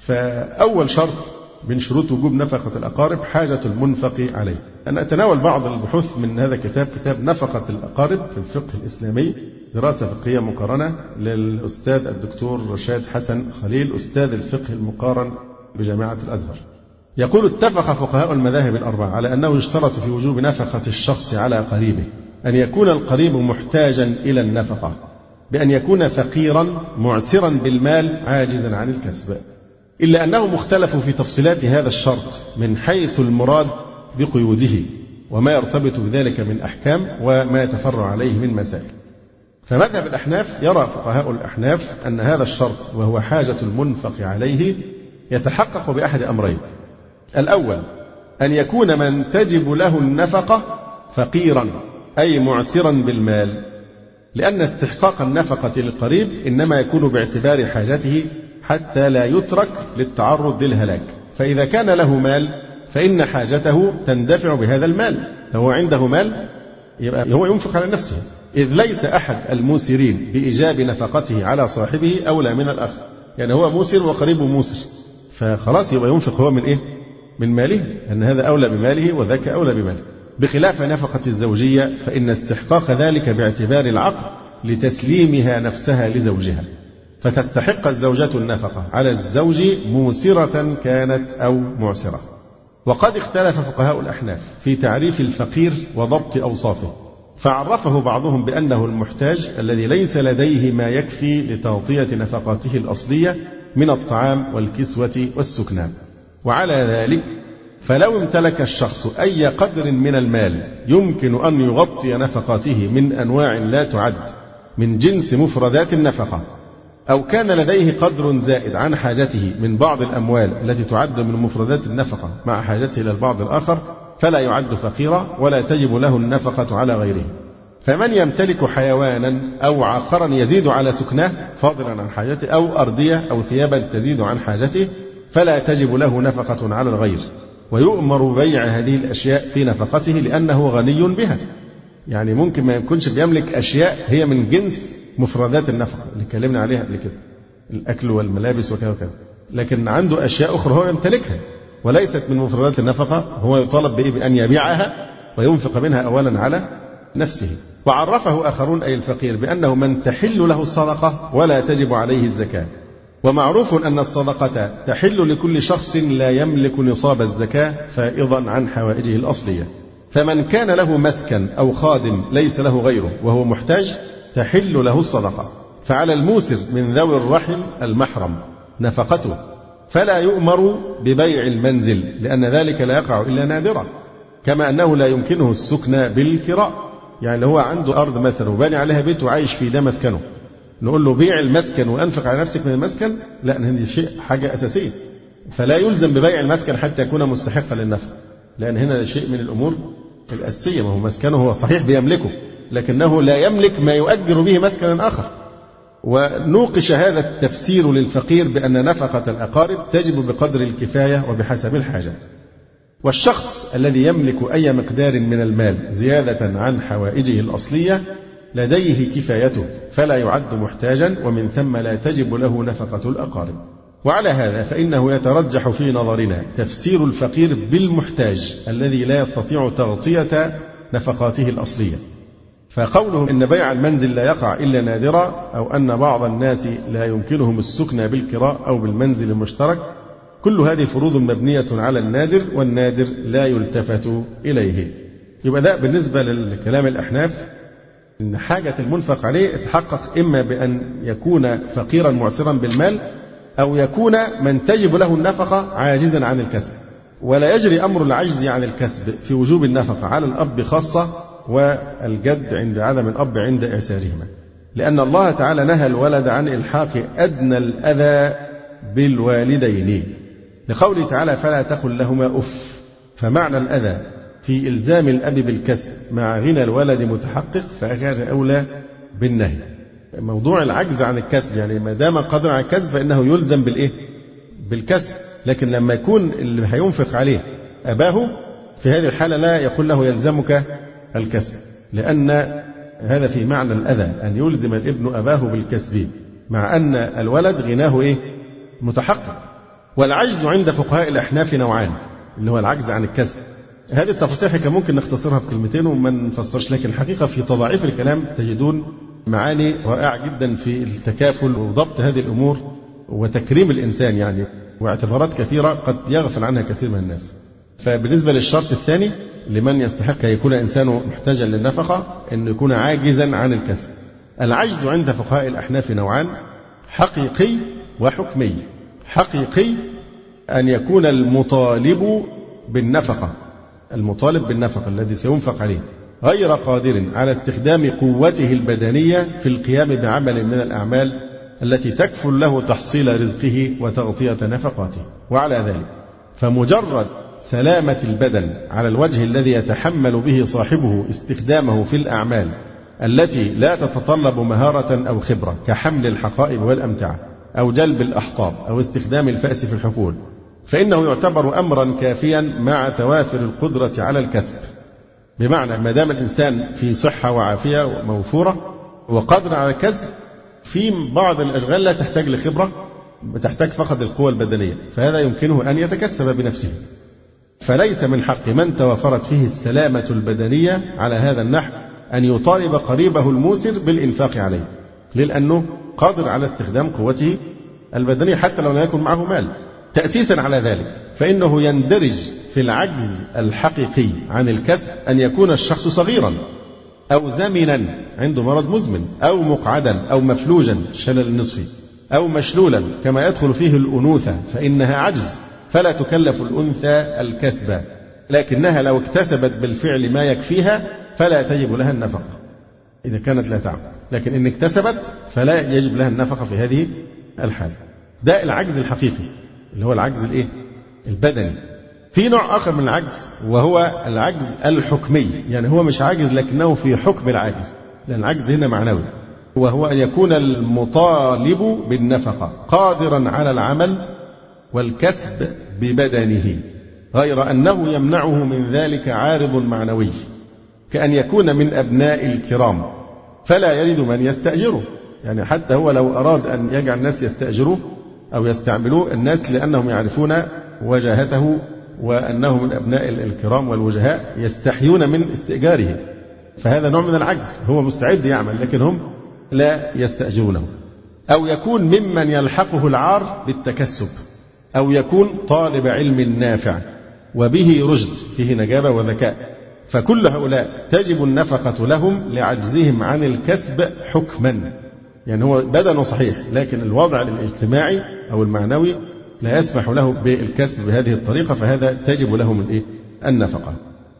Speaker 2: فأول شرط من شروط وجوب نفقة الأقارب حاجة المنفق عليه. أنا أتناول بعض البحوث من هذا الكتاب، كتاب نفقة الأقارب في الفقه الإسلامي، دراسة فقهية مقارنة للأستاذ الدكتور رشاد حسن خليل، أستاذ الفقه المقارن بجامعة الأزهر. يقول: اتفق فقهاء المذاهب الأربعة على أنه يشترط في وجوب نفقة الشخص على قريبه أن يكون القريب محتاجا إلى النفقة، بأن يكون فقيرا معسرا بالمال عاجزا عن الكسب، إلا أنهم اختلفوا في تفصيلات هذا الشرط من حيث المراد بقيوده وما يرتبط بذلك من أحكام وما يتفرع عليه من مسائل. فمذهب الأحناف يرى فقهاء الأحناف أن هذا الشرط وهو حاجة المنفق عليه يتحقق بأحد أمرين: الأول أن يكون من تجب له النفقة فقيرا أي معسرا بالمال، لأن استحقاق النفقة للقريب إنما يكون باعتبار حاجته حتى لا يترك للتعرض للهلاك. فإذا كان له مال فإن حاجته تندفع بهذا المال، لو عنده مال يبقى هو ينفق على نفسه، إذ ليس أحد الموسرين بإيجاب نفقته على صاحبه أولى من الآخر. يعني هو موسر وقريبه موسر، فخلاص يبقى ينفق هو من إيه؟ من ماله، أن هذا أولى بماله وذاك أولى بماله. بخلاف نفقة الزوجية فإن استحقاق ذلك باعتبار العقد لتسليمها نفسها لزوجها، فتستحق الزوجة النفقة على الزوج موسرة كانت أو معسرة. وقد اختلف فقهاء الأحناف في تعريف الفقير وضبط أوصافه، فعرفه بعضهم بأنه المحتاج الذي ليس لديه ما يكفي لتغطية نفقاته الأصلية من الطعام والكسوة والسكنى. وعلى ذلك فلو امتلك الشخص أي قدر من المال يمكن أن يغطي نفقاته من أنواع لا تعد من جنس مفردات النفقة، أو كان لديه قدر زائد عن حاجته من بعض الأموال التي تعد من مفردات النفقة مع حاجته إلى البعض الآخر، فلا يعد فقيرا ولا تجب له النفقة على غيره. فمن يمتلك حيوانا أو عقرا يزيد على سكناه فاضلا عن حاجته، أو أردية أو ثيابا تزيد عن حاجته، فلا تجب له نفقة على الغير، ويؤمر بيع هذه الأشياء في نفقته لأنه غني بها. يعني ممكن ما يكونش بيملك أشياء هي من جنس مفردات النفقة اللي اتكلمنا عليها قبل كده، الأكل والملابس وكذا وكذا، لكن عنده أشياء أخرى هو يمتلكها وليست من مفردات النفقة، هو يطالب بإيه؟ بأن يبيعها وينفق منها أولا على نفسه. وعرفه آخرون أي الفقير بأنه من تحل له الصدقة ولا تجب عليه الزكاة. ومعروف أن الصدقة تحل لكل شخص لا يملك نصاب الزكاة فائضا عن حوائجه الأصلية. فمن كان له مسكن أو خادم ليس له غيره وهو محتاج تحل له الصدقة، فعلى الموسر من ذوي الرحم المحرم نفقته، فلا يؤمر ببيع المنزل لأن ذلك لا يقع إلا نادرا، كما أنه لا يمكنه السكن بالكراء. يعني هو عنده أرض مثلا وباني عليها بيت وعايش فيه، ده مسكنه، نقول له بيع المسكن وأنفق على نفسك من المسكن؟ لا، هذه شيء حاجة أساسية، فلا يلزم ببيع المسكن حتى يكون مستحقا للنفق، لأن هنا شيء من الأمور الأساسية. ما هو مسكنه هو صحيح بيملكه لكنه لا يملك ما يؤجر به مسكنا آخر. ونوقش هذا التفسير للفقير بأن نفقة الأقارب تجب بقدر الكفاية وبحسب الحاجة. والشخص الذي يملك أي مقدار من المال زيادة عن حوائجه الأصلية لديه كفايته فلا يعد محتاجا، ومن ثم لا تجب له نفقة الأقارب. وعلى هذا فإنه يترجح في نظرنا تفسير الفقير بالمحتاج الذي لا يستطيع تغطية نفقاته الأصلية. فقولهم إن بيع المنزل لا يقع إلا نادرا، أو أن بعض الناس لا يمكنهم السكن بالكراء أو بالمنزل المشترك، كل هذه فروض مبنية على النادر، والنادر لا يلتفت إليه. يبقى ده بالنسبة للكلام الأحناف إن حاجة المنفق عليه تحقق إما بأن يكون فقيرا معسرا بالمال، أو يكون من تجب له النفقة عاجزا عن الكسب. ولا يجري أمر العجز عن الكسب في وجوب النفقة على الأب خاصة والجد عند عدم الأب عند إعسارهما، لأن الله تعالى نهى الولد عن إلحاق أدنى الأذى بالوالدين، لقوله تعالى فلا تقل لهما أف. فمعنى الأذى في إلزام الأب بالكسب مع غنى الولد متحقق، فكان أولى بالنهي. موضوع العجز عن الكسب يعني ما دام قادر على الكسب فإنه يلزم بالإيه؟ بالكسب. لكن لما يكون اللي هينفق عليه أباه في هذه الحالة لا يقول له يلزمك الكسب، لأن هذا في معنى الأذى، أن يلزم الابن أباه بالكسب مع أن الولد غناه إيه؟ متحقق. والعجز عند فقهاء الأحناف نوعان، اللي هو العجز عن الكسب. هذه التفاصيل كان ممكن نختصرها في كلمتين وما نفسرش، لكن الحقيقة في تضاعيف الكلام تجدون معاني رائعة جدا في التكافل وضبط هذه الأمور وتكريم الإنسان يعني، واعتبارات كثيرة قد يغفل عنها كثير من الناس. فبالنسبة للشرط الثاني لمن يستحق يكون إنسانه محتاجا للنفقة أن يكون عاجزا عن الكسب. العجز عند فقهاء الأحناف نوعان: حقيقي وحكمي. حقيقي أن يكون المطالب بالنفقة المطالب بالنفقة الذي سينفق عليه غير قادر على استخدام قوته البدنية في القيام بعمل من الأعمال التي تكفل له تحصيل رزقه وتغطية نفقاته. وعلى ذلك فمجرد سلامة البدن على الوجه الذي يتحمل به صاحبه استخدامه في الأعمال التي لا تتطلب مهارة أو خبرة كحمل الحقائب والأمتعة أو جلب الأحطاب أو استخدام الفأس في الحقول، فإنه يعتبر أمرا كافيا مع توافر القدرة على الكسب. بمعنى ما دام الإنسان في صحة وعافية موفورة وقادر على الكسب، في بعض الأشغال لا تحتاج لخبرة، بتحتاج فقط القوة البدنية، فهذا يمكنه أن يتكسب بنفسه. فليس من حق من توفرت فيه السلامة البدنية على هذا النحو أن يطالب قريبه الموسر بالإنفاق عليه، لأنه قادر على استخدام قوته البدنية حتى لو لا يكن معه مال. تأسيسا على ذلك فإنه يندرج في العجز الحقيقي عن الكسب أن يكون الشخص صغيرا أو زمنا عنده مرض مزمن أو مقعدا أو مفلوجا شلل نصفي أو مشلولا، كما يدخل فيه الأنوثة فإنها عجز فلا تكلف الأنثى الكسب، لكنها لو اكتسبت بالفعل ما يكفيها فلا تجب لها النفقة إذا كانت لا تعمل، لكن إن اكتسبت فلا يجب لها النفقة في هذه الحالة. ده العجز الحقيقي اللي هو العجز الإيه؟ البدني. في نوع آخر من العجز وهو العجز الحكمي، يعني هو مش عاجز لكنه في حكم العاجز، لأن العجز هنا معنوي، وهو أن يكون المطالب بالنفقة قادرا على العمل والكسب ببدنه، غير أنه يمنعه من ذلك عارض معنوي، كأن يكون من أبناء الكرام فلا يريد من يستأجره. يعني حتى هو لو أراد أن يجعل الناس يستأجروه أو يستعملوه الناس لأنهم يعرفون وجاهته وأنه من أبناء الكرام والوجهاء يستحيون من استئجاره، فهذا نوع من العجز، هو مستعد يعمل لكن هم لا يستأجرونه. أو يكون ممن يلحقه العار بالتكسب، أو يكون طالب علم نافع وبه رشد فيه نجابة وذكاء، فكل هؤلاء تجب النفقة لهم لعجزهم عن الكسب حكما. يعني هو بدنه صحيح لكن الوضع الاجتماعي أو المعنوي لا يسمح له بالكسب بهذه الطريقة، فهذا تجب لهم الإيه؟ النفقة.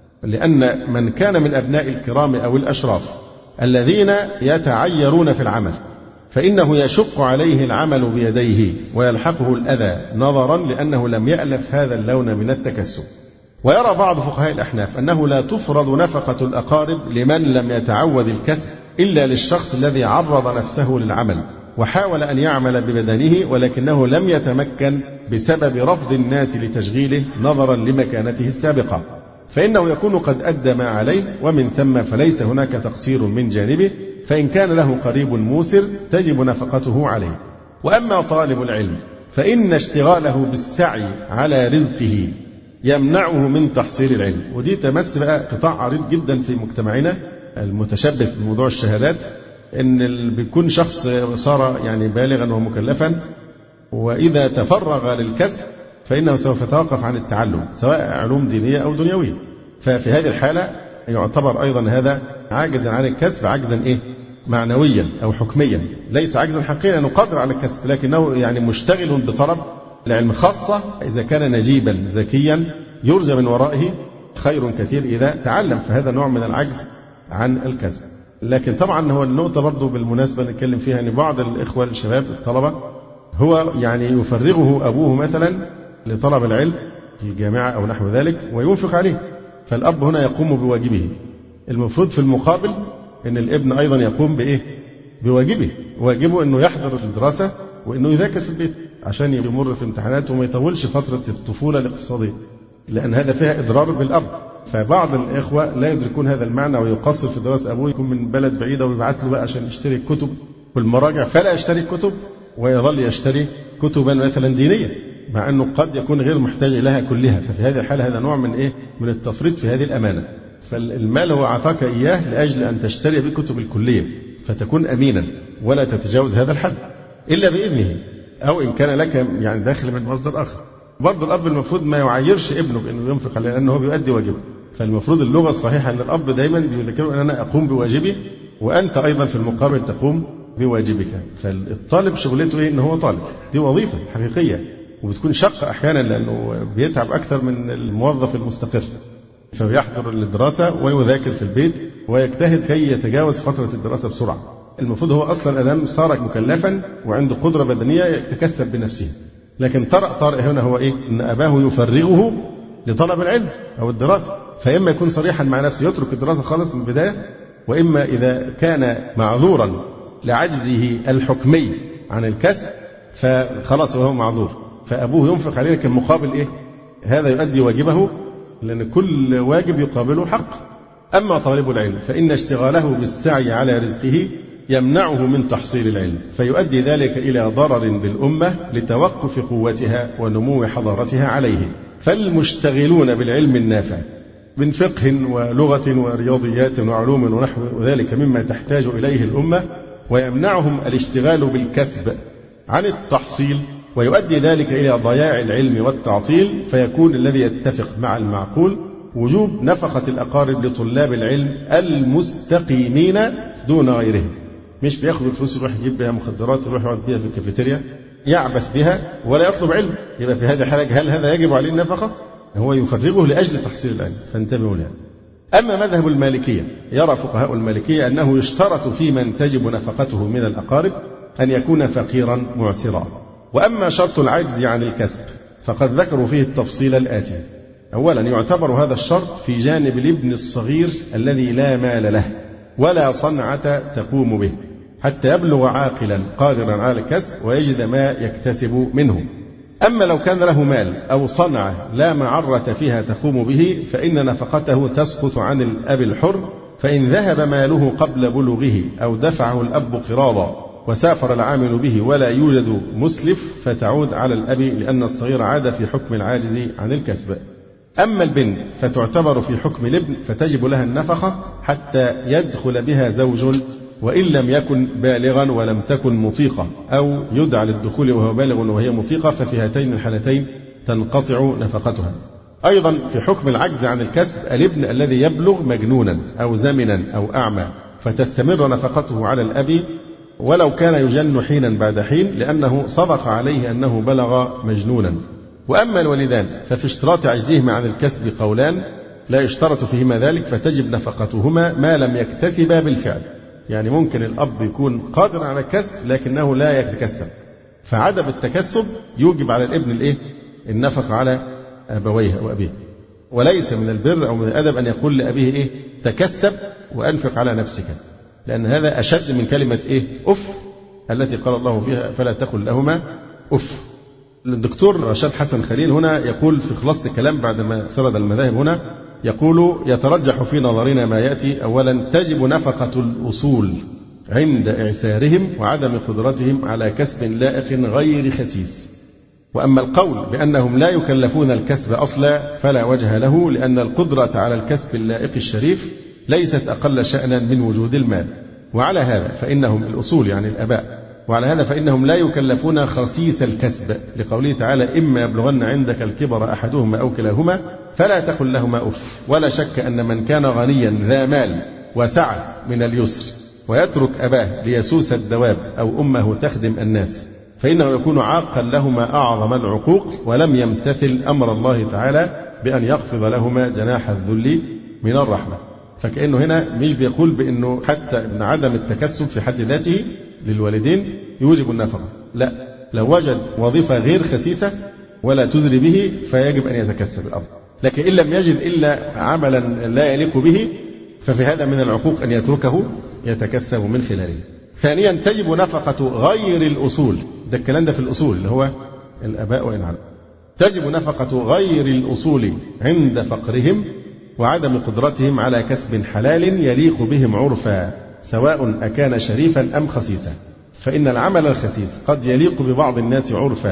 Speaker 2: لأن من كان من أبناء الكرام أو الأشراف الذين يتعيرون في العمل فإنه يشق عليه العمل بيديه ويلحقه الأذى نظرا لأنه لم يألف هذا اللون من التكسب. ويرى بعض فقهاء الأحناف أنه لا تفرض نفقة الأقارب لمن لم يتعود الكسب إلا للشخص الذي عرض نفسه للعمل وحاول أن يعمل ببدنه ولكنه لم يتمكن بسبب رفض الناس لتشغيله نظرا لمكانته السابقة، فإنه يكون قد أدى ما عليه، ومن ثم فليس هناك تقصير من جانبه، فإن كان له قريب موسر تجب نفقته عليه. وأما طالب العلم فإن اشتغاله بالسعي على رزقه يمنعه من تحصيل العلم. ودي تمس بقى قطاع عريض جدا في مجتمعنا المتشبث بموضوع الشهادات، إن بيكون شخص صار يعني بالغا ومكلفا وإذا تفرغ للكسب فإنه سوف يتوقف عن التعلم سواء علوم دينية أو دنيوية، ففي هذه الحالة يعتبر أيضا هذا عاجزا عن الكسب عجزا إيه؟ معنويا أو حكميا، ليس عجزا حقيقيا أنه قادر على الكسب لكنه يعني مشتغل بطلب العلم، خاصة إذا كان نجيبا ذكيا يرجى من ورائه خير كثير إذا تعلم، فهذا نوع من العجز عن الكسب. لكن طبعا هو النقطة برضو بالمناسبة نتكلم فيها أن بعض الإخوة الشباب الطلبة هو يعني يفرغه أبوه مثلا لطلب العلم في الجامعة أو نحو ذلك وينفق عليه، فالأب هنا يقوم بواجبه. المفروض في المقابل أن الابن أيضا يقوم بإيه؟ بواجبه. واجبه أنه يحضر الدراسة وأنه يذاكر في البيت عشان يمر في امتحاناته وما يطولش فترة الطفولة الاقتصادية، لأن هذا فيها إضرار بالأب. فبعض الإخوة لا يدركون هذا المعنى ويقصر في دراسة أبوه، يكون من بلد بعيدة ويبعث له بقى عشان يشتري الكتب والمراجع، فلا يشتري الكتب ويظل يشتري كتبا مثلا دينية مع أنه قد يكون غير محتاج إليها كلها، ففي هذه الحالة هذا نوع من إيه؟ من التفريط في هذه الأمانة. فالمال هو أعطاك إياه لأجل أن تشتري بكتب الكلية فتكون أمينا ولا تتجاوز هذا الحد إلا بإذنه، أو إن كان لك يعني داخل من مصدر آخر. برضه الأب المفروض ما يعيرش ابنه بأنه ينفق عليه لأنه هو بيؤدي واجبه. فالمفروض اللغة الصحيحة أن الأب دايما بيذكره أن أنا أقوم بواجبي وأنت أيضا في المقابل تقوم بواجبك. فالطالب شغلته إيه؟ إن هو طالب، دي وظيفة حقيقية وبتكون شقة أحيانا لأنه بيتعب أكثر من الموظف المستقر، فيحضر الدراسة ويذاكر في البيت ويجتهد كي يتجاوز فترة الدراسة بسرعة. المفروض هو أصلا أدام صار مكلفا وعنده قدرة بدنية يتكسب بنفسه، لكن طرأ طارئ هنا هو إيه؟ إن أباه يفرغه لطلب العلم أو الدراسة، فإما يكون صريحا مع نفسه يترك الدراسة خالص من البداية، وإما إذا كان معذورا لعجزه الحكمي عن الكسب فخلاص وهو معذور، فأبوه ينفق عليه لكن مقابل إيه؟ هذا يؤدي واجبه، لأن كل واجب يقابله حق. أما طالب العلم فإن اشتغاله بالسعي على رزقه يمنعه من تحصيل العلم، فيؤدي ذلك إلى ضرر بالأمة لتوقف قوتها ونمو حضارتها عليه. فالمشتغلون بالعلم النافع من فقه ولغة ورياضيات وعلوم ونحو ذلك مما تحتاج إليه الأمة، ويمنعهم الاشتغال بالكسب عن التحصيل، ويؤدي ذلك إلى ضياع العلم والتعطيل. فيكون الذي يتفق مع المعقول وجوب نفقة الأقارب لطلاب العلم المستقيمين دون غيرهم، مش بياخد الفلوس يروح يجيب بها مخدرات يروح يقعد بها في الكافيتيريا يعبث بها ولا يطلب علم. يبقى في هذه الحالة هل هذا يجب عليه النفقة؟ هو يفرغه لأجل تحصيل العلم، فانتبهوا لها. أما مذهب المالكية، يرى فقهاء المالكية أنه يشترط في من تجب نفقته من الأقارب أن يكون فقيرا معسرا. وأما شرط العجز عن الكسب فقد ذكروا فيه التفصيل الآتي: أولا، يعتبر هذا الشرط في جانب الابن الصغير الذي لا مال له ولا صنعة تقوم به حتى يبلغ عاقلا قادرا على الكسب ويجد ما يكتسب منه. أما لو كان له مال أو صنعة لا معرة فيها تقوم به فإن نفقته تسقط عن الأب الحر، فإن ذهب ماله قبل بلوغه أو دفعه الأب قراضا وسافر العامل به ولا يوجد مسلف فتعود على الأب، لأن الصغير عاد في حكم العاجز عن الكسب. أما البنت فتعتبر في حكم الابن فتجب لها النفقة حتى يدخل بها زوج، وإن لم يكن بالغا ولم تكن مطيقة، أو يدعى للدخول وهو بالغ وهي مطيقة، ففي هاتين الحالتين تنقطع نفقتها. أيضا في حكم العجز عن الكسب الابن الذي يبلغ مجنونا أو زمنا أو أعمى، فتستمر نفقته على الأب ولو كان يجن حينا بعد حين، لأنه صدق عليه أنه بلغ مجنونا. وأما الولدان ففي اشتراط عجزهما عن الكسب قولان لا يشترط فيهما ذلك، فتجب نفقتهما ما لم يكتسبا بالفعل. يعني ممكن الأب يكون قادر على الكسب لكنه لا يتكسب، فعدم التكسب يوجب على الابن الإيه؟ النفقة على أبويه أو أبيه. وليس من البر أو من الأدب أن يقول لأبيه إيه؟ تكسب وأنفق على نفسك، لأن هذا أشد من كلمة إيه؟ أف التي قال الله فيها فلا تقل لهما أف. الدكتور رشاد حسن خليل هنا يقول في خلاصة الكلام بعد ما سرد المذاهب هنا، يقول: يترجح في نظرنا ما يأتي. أولا، تجب نفقة الأصول عند إعسارهم وعدم قدرتهم على كسب لائق غير خسيس. وأما القول بأنهم لا يكلفون الكسب أصلا فلا وجه له، لأن القدرة على الكسب اللائق الشريف ليست أقل شأنا من وجود المال. وعلى هذا فإنهم الأصول يعني الآباء، وعلى هذا فإنهم لا يكلفون خسيس الكسب، لقوله تعالى: إما يبلغن عندك الكبر أحدهما أو كلاهما فلا تقل لهما أف. ولا شك أن من كان غنيا ذا مال وسعة من اليسر ويترك أباه ليسوس الدواب أو أمه تخدم الناس فإنه يكون عاقا لهما أعظم العقوق، ولم يمتثل أمر الله تعالى بأن يخفض لهما جناح الذل من الرحمة. فكأنه هنا مش بيقول بأنه حتى إن عدم التكسب في حد ذاته للوالدين يوجب النفقة، لا، لو وجد وظيفة غير خسيسة ولا تزري به فيجب أن يتكسب الأب. لكن إن لم يجد إلا عملا لا يليق به ففي هذا من العقوق أن يتركه يتكسب من خلاله. ثانيا، تجب نفقة غير الأصول، ده الكلام ده في الأصول اللي هو الآباء وإن علم. تجب نفقة غير الأصول عند فقرهم وعدم قدرتهم على كسب حلال يليق بهم عرفا، سواء أكان شريفا أم خسيسا. فإن العمل الخسيس قد يليق ببعض الناس عرفا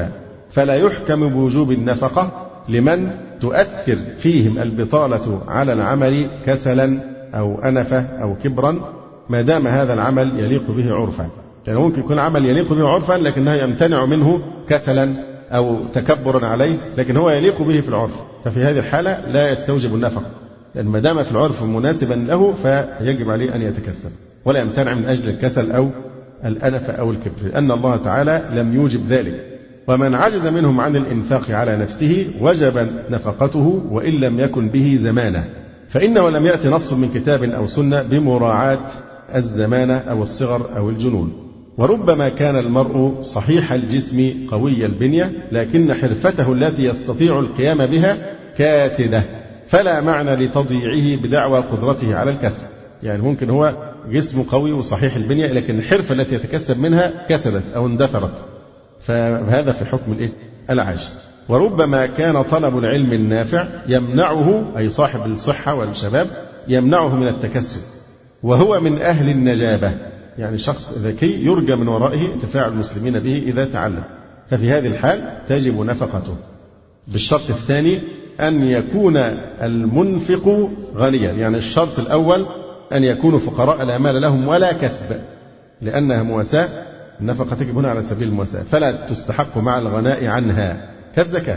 Speaker 2: فلا يحكم بوجوب النفقة لمن تؤثر فيهم البطالة على العمل كسلا أو أنفة أو كبرا، ما دام هذا العمل يليق به عرفا. يعني ممكن يكون عمل يليق به عرفا لكنه يمتنع منه كسلا أو تكبرا عليه، لكن هو يليق به في العرف، ففي هذه الحالة لا يستوجب النفقة، لأن ما دام في العرف مناسبا له فيجب عليه أن يتكسب ولا يمتنع من أجل الكسل أو الأنف أو الكبر، لأن الله تعالى لم يوجب ذلك. ومن عجز منهم عن الإنفاق على نفسه وجب نفقته وإن لم يكن به زمانة، فإنه لم يأتي نص من كتاب أو سنة بمراعاة الزمانة أو الصغر أو الجنون. وربما كان المرء صحيح الجسم قوي البنية لكن حرفته التي يستطيع القيام بها كاسدة، فلا معنى لتضييعه بدعوى قدرته على الكسب. يعني ممكن هو جسمه قوي وصحيح البنية لكن الحرفة التي يتكسب منها كسدت أو اندثرت، فهذا في حكم الإيه؟ العجز. وربما كان طلب العلم النافع يمنعه، أي صاحب الصحة والشباب يمنعه من التكسب، وهو من أهل النجابة، يعني شخص ذكي يرجى من ورائه انتفاع المسلمين به إذا تعلم، ففي هذه الحال تجب نفقته. بالشرط الثاني أن يكون المنفق غنيا، يعني الشرط الأول أن يكونوا فقراء لا مال لهم ولا كسب، لأنها مواساة، النفقة تجب هنا على سبيل المواساة، فلا تستحق مع الغناء عنها كالزكاة،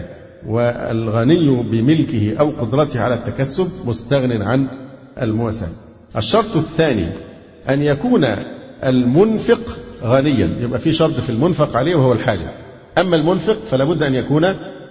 Speaker 2: والغني بملكه أو قدرته على التكسب مستغن عن المواساة. الشرط الثاني أن يكون المنفق غنيا، يبقى في شرط في المنفق عليه وهو الحاجة، أما المنفق فلا بد أن يكون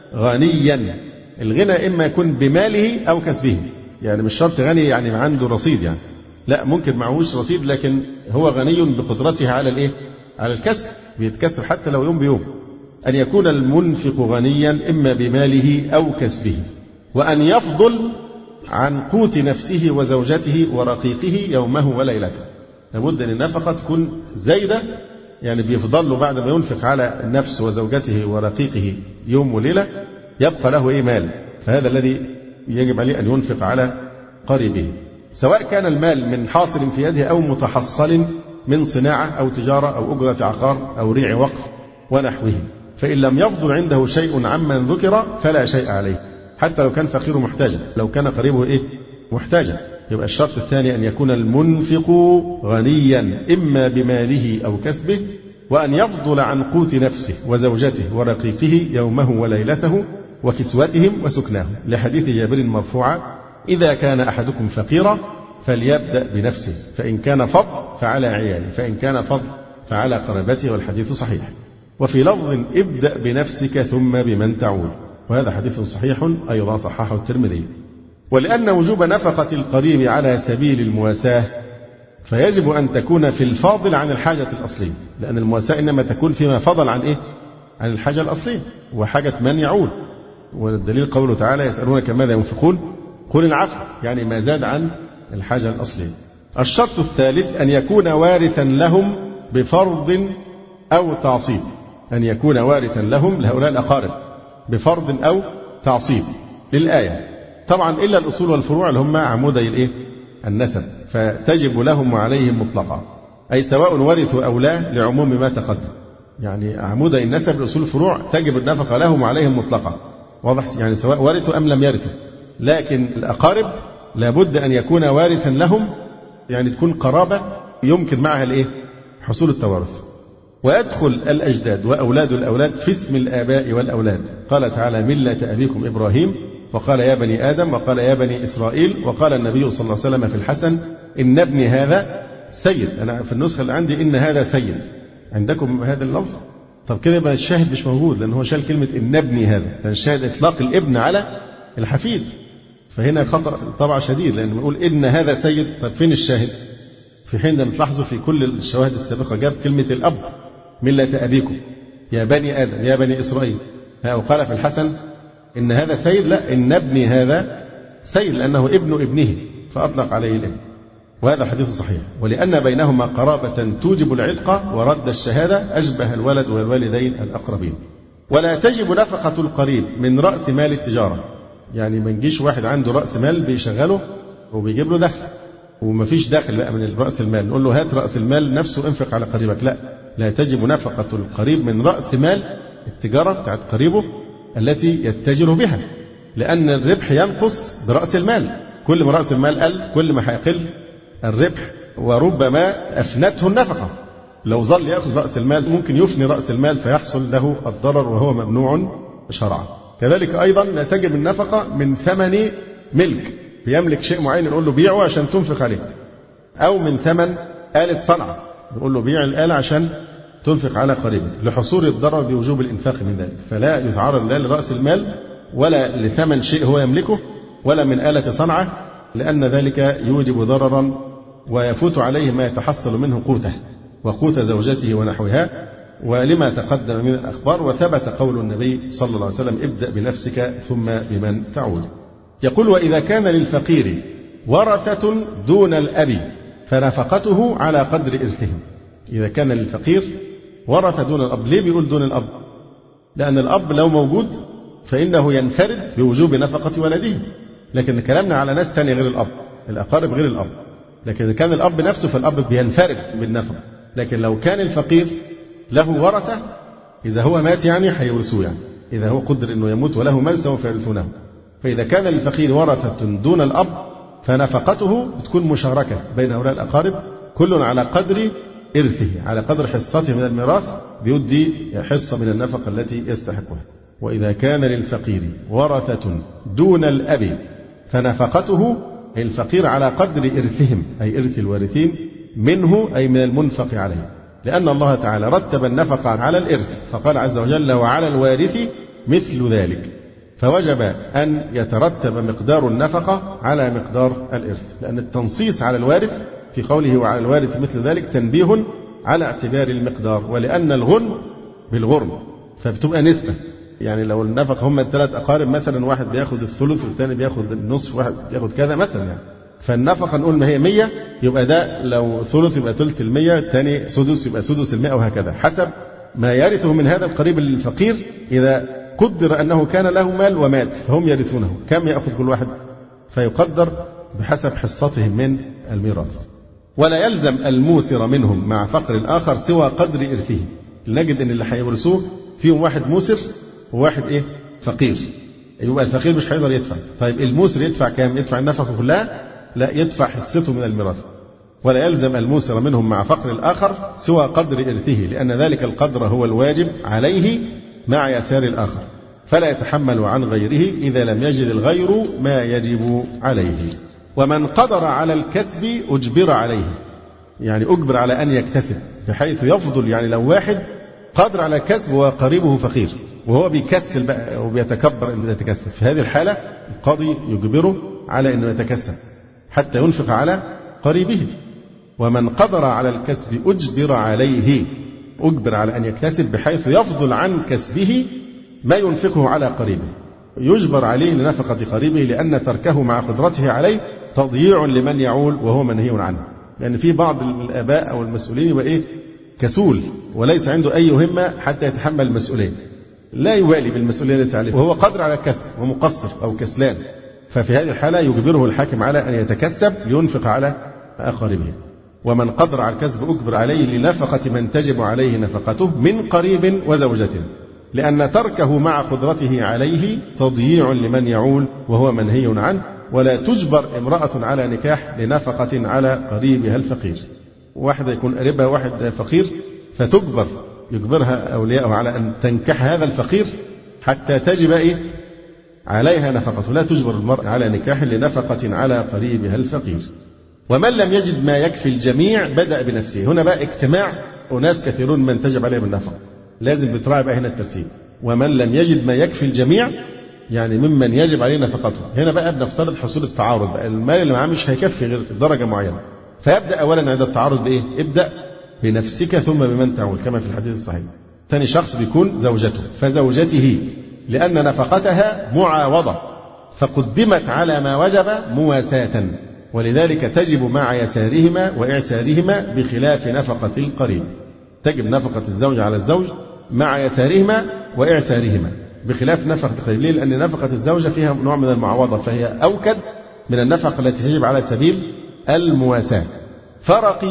Speaker 2: غنيا. الغنى إما يكون بماله أو كسبه، يعني مش شرط غني يعني عنده رصيد، يعني لا، ممكن معهوش رصيد لكن هو غني بقدرته على الإيه؟ على الكسب، بيتكسب حتى لو يوم بيوم. أن يكون المنفق غنيا إما بماله أو كسبه، وأن يفضل عن قوت نفسه وزوجته ورقيقه يومه وليلته. لابد أن النفقة تكون زايدة، يعني بيفضل له بعد ما ينفق على النفس وزوجته ورقيقه يوم وليلة يبقى له إيه؟ مال، فهذا الذي يجب عليه أن ينفق على قريبه، سواء كان المال من حاصل في يده أو متحصل من صناعة أو تجارة أو أجرة عقار أو ريع وقف ونحوه. فإن لم يفضل عنده شيء عمن ذكر فلا شيء عليه، حتى لو كان فقير محتاجا، لو كان قريبه إيه؟ محتاجا. يبقى الشرط الثاني أن يكون المنفق غنيا إما بماله أو كسبه، وأن يفضل عن قوت نفسه وزوجته ورقيقه يومه وليلته وكسوتهم وسكناهم، لحديث جابر مرفوعا: إذا كان أحدكم فقيرا فليبدأ بنفسه، فإن كان فضل فعلى عياله، فإن كان فضل فعلى قرابته، والحديث صحيح. وفي لفظ: ابدأ بنفسك ثم بمن تعول، وهذا حديث صحيح أيضا صححه الترمذي. ولأن وجوب نفقة القريب على سبيل المواساة فيجب أن تكون في الفاضل عن الحاجة الأصلية، لأن المواساة إنما تكون فيما فضل عن إيه؟ عن الحاجة الأصلية وحاجة من يعول. والدليل قوله تعالى: يسألونك ماذا ينفقون قل العفو، يعني ما زاد عن الحاجة الأصلية. الشرط الثالث أن يكون وارثا لهم بفرض أو تعصيب، أن يكون وارثا لهم لهؤلاء الأقارب بفرض أو تعصيب للآية، طبعا إلا الأصول والفروع اللي هم عمودي الإيه؟ النسب، فتجب لهم وعليهم مطلقا، أي سواء ورثوا أو لا لعموم ما تقدم. يعني عمودي النسب الأصول الفروع تجب النفقة لهم وعليهم مطلقا، واضح؟ يعني سواء ورثوا أم لم يرثوا. لكن الأقارب لابد أن يكون وارثا لهم، يعني تكون قرابة يمكن معها الإيه؟ حصول التوارث. ويدخل الأجداد وأولاد الأولاد في اسم الآباء والأولاد، قال تعالى: ملة أبيكم إبراهيم، وقال يا بني آدم، وقال يا بني إسرائيل، وقال النبي صلى الله عليه وسلم في الحسن: إن ابني هذا سيد. أنا في النسخة اللي عندي إن هذا سيد، عندكم هذا اللفظ؟ طب كده يبقى الشاهد مش موجود، لأن هو شال كلمة إن ابني هذا، لأن الشاهد إطلاق الابن على الحفيد، فهنا خطأ طبعا شديد، لأن بنقول إن هذا سيد، طب فين الشاهد؟ في حين لما تلاحظوا في كل الشواهد السابقة جاب كلمة الأب: ملة أبيكم، يا بني آدم، يا بني إسرائيل. وقال في الحسن: إن هذا سيد، لا، إن ابني هذا سيد، لأنه ابن ابنه فأطلق عليه الابن، وهذا حديث صحيح. ولأن بينهما قرابة توجب العتق ورد الشهادة أشبه الولد والوالدين الأقربين. ولا تجب نفقة القريب من رأس مال التجارة، يعني ما نجيش واحد عنده رأس مال بيشغله وبيجيب له دخل وما فيش دخل بقى من رأس المال نقول له هات رأس المال نفسه انفق على قريبك، لا، لا تجب نفقة القريب من رأس مال التجارة بتاعت قريبه التي يتجر بها، لأن الربح ينقص برأس المال، كل ما رأس المال قل كل ما هيقل الربح، وربما أفنته النفقة. لو ظل يأخذ رأس المال ممكن يفني رأس المال فيحصل له الضرر وهو ممنوع شرعا. كذلك أيضا لا تجب النفقة من ثمن ملك، بيملك شيء معين نقول له بيعه عشان تنفق عليه، أو من ثمن آلة صنعة نقول له بيع الآلة عشان تنفق على قريبك، لحصول الضرر بوجوب الإنفاق من ذلك. فلا يتعرض لا لرأس المال ولا لثمن شيء هو يملكه ولا من آلة صنعة، لأن ذلك يوجب ضررا ويفوت عليه ما يتحصل منه قوته وقوت زوجته ونحوها، ولما تقدم من الأخبار. وثبت قول النبي صلى الله عليه وسلم ابدأ بنفسك ثم بمن تعود. يقول وإذا كان للفقير ورثة دون الأب فنفقته على قدر إرثهم. إذا كان للفقير ورثة دون الأب، ليه بيقول دون الأب؟ لأن الأب لو موجود فإنه ينفرد بوجوب نفقة ولده، لكن كلامنا على ناس تانية غير الأب، الأقارب غير الأب. لكن إذا كان الأب نفسه فالأب بينفرد بالنفقة، لكن لو كان الفقير له ورثة إذا هو مات يعني هيورثوه، يعني إذا هو قدر إنه يموت وله مال سوف يرثونه. فإذا كان للفقير ورثة دون الأب فنفقته بتكون مشاركة بين هؤلاء الأقارب، كل على قدر إرثه، على قدر حصته من الميراث بيدي حصة من النفقة التي يستحقها. وإذا كان للفقير ورثة دون الأب فنفقته الفقير على قدر إرثهم، أي إرث الوارثين منه، أي من المنفق عليه، لأن الله تعالى رتب النفقة على الإرث، فقال عز وجل وعلى الوارث مثل ذلك، فوجب أن يترتب مقدار النفقة على مقدار الإرث، لأن التنصيص على الوارث في قوله وعلى الوارث مثل ذلك تنبيه على اعتبار المقدار، ولأن الغنم بالغرم فبتبقى نسبة، يعني لو النفقة هم الثلاث أقارب مثلا واحد بياخد الثلث والثاني بياخد النصف واحد بياخد كذا مثلا، يعني فالنفقة نقول ما هي مية يبقى ده لو ثلث يبقى ثلث المية، الثاني سدس يبقى سدس المئة، وهكذا حسب ما يرثه من هذا القريب الفقير. إذا قدر أنه كان له مال ومات فهم يرثونه، كم يأخذ كل واحد؟ فيقدر بحسب حصتهم من الميراث. ولا يلزم الموسر منهم مع فقر الآخر سوى قدر إرثه. نجد أن اللي هيورثوه فيهم واحد موسر وواحد إيه فقير، يبقى الفقير مش هيقدر يدفع. طيب الموسر يدفع كام؟ يدفع النفقة كلها؟ لا، يدفع حصته من الميراث. ولا يلزم الموسر منهم مع فقر الآخر سوى قدر إرثه، لأن ذلك القدر هو الواجب عليه مع يسار الآخر، فلا يتحمل عن غيره إذا لم يجد الغير ما يجب عليه. ومن قدر على الكسب أجبر عليه، يعني أجبر على أن يكتسب بحيث يفضل، يعني لو واحد قادر على الكسب وقريبه فقير وهو بيكسل بقى وبيتكبر انه يتكسب، في هذه الحالة القاضي يجبره على انه يتكسب حتى ينفق على قريبه. ومن قدر على الكسب أجبر عليه، أجبر على أن يكتسب بحيث يفضل عن كسبه ما ينفقه على قريبه، يجبر عليه لنفقة قريبه، لأن تركه مع قدرته عليه تضييع لمن يعول وهو منهي عنه. لأن في بعض الآباء أو المسؤولين يبقى إيه كسول وليس عنده أي همة حتى يتحمل المسؤولية، لا يوالي بالمسؤولية التي عليه وهو قادر على الكسب ومقصر أو كسلان، ففي هذه الحالة يجبره الحاكم على أن يتكسب لينفق على أقاربه. ومن قدر على الكسب أجبر عليه لنفقة من تجب عليه نفقته من قريب وزوجته، لأن تركه مع قدرته عليه تضييع لمن يعول وهو منهي عنه. ولا تجبر امرأة على نكاح لنفقة على قريبها الفقير، واحدة يكون قريبها واحد فقير فتجبر، يجبرها أولياءه على أن تنكح هذا الفقير حتى تجب إيه عليها نفقته. لا تجبر المرأة على نكاح لنفقة على قريبها الفقير. ومن لم يجد ما يكفي الجميع بدأ بنفسه. هنا بقى اجتماع أناس كثيرون من تجب عليهم النفقة، لازم بتراعي بقى هنا الترتيب. ومن لم يجد ما يكفي الجميع يعني ممن يجب عليه نفقته. هنا بقى بنفترض حصول التعارض، بقى المال اللي معاه مش هيكفي غير درجة معينة، فيبدأ أولا عند التعارض بإيه؟ ابدأ بنفسك ثم بمن تعول كما في الحديث الصحيح. ثاني شخص بيكون زوجته، فزوجته لأن نفقتها معاوضة فقدمت على ما وجب مواساة، ولذلك تجب مع يسارهما وإعسارهما بخلاف نفقة القريب. تجب نفقة الزوج على الزوج مع يسارهما وإعسارهما بخلاف نفقة القريب. ليه؟ لأن نفقة الزوجة فيها نوع من المعاوضة، فهي أوكد من النفقة التي تجب على سبيل المواساة.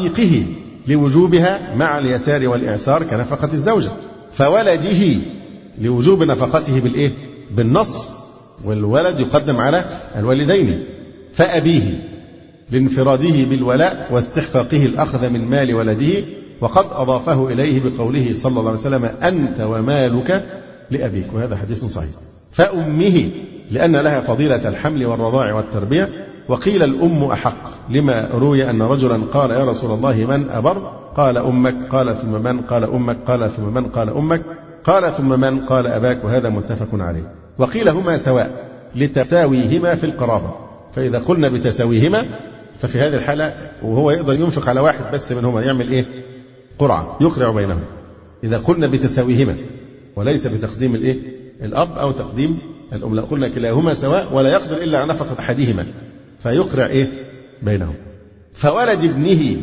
Speaker 2: فرقيقه لوجوبها مع اليسار والإعسار كنفقة الزوجة، فولده لوجوب نفقته بالإيه؟ بالنص، والولد يقدم على الوالدين. فأبيه لانفراده بالولاء واستحقاقه الأخذ من مال ولده، وقد أضافه إليه بقوله صلى الله عليه وسلم أنت ومالك لأبيك، وهذا حديث صحيح. فأمه لأن لها فضيلة الحمل والرضاع والتربية. وقيل الأم أحق لما روي أن رجلا قال يا رسول الله من أبر؟ قال أمك، قال ثم من؟ قال أمك، قال ثم من؟ قال أمك، قال ثم من؟ قال أباك، وهذا متفق عليه. وقيل هما سواء لتساويهما في القرابة، فإذا قلنا بتساويهما ففي هذه الحالة وهو يقدر ينفق على واحد بس منهما يعمل إيه؟ قرعة يقرع بينهم. إذا قلنا بتساويهما وليس بتقديم الإيه؟ الأب أو تقديم الأم، لا قلنا كلاهما سواء ولا يقدر إلا على نفقة أحدهما فيقرع إيه؟ بينهم. فولد ابنه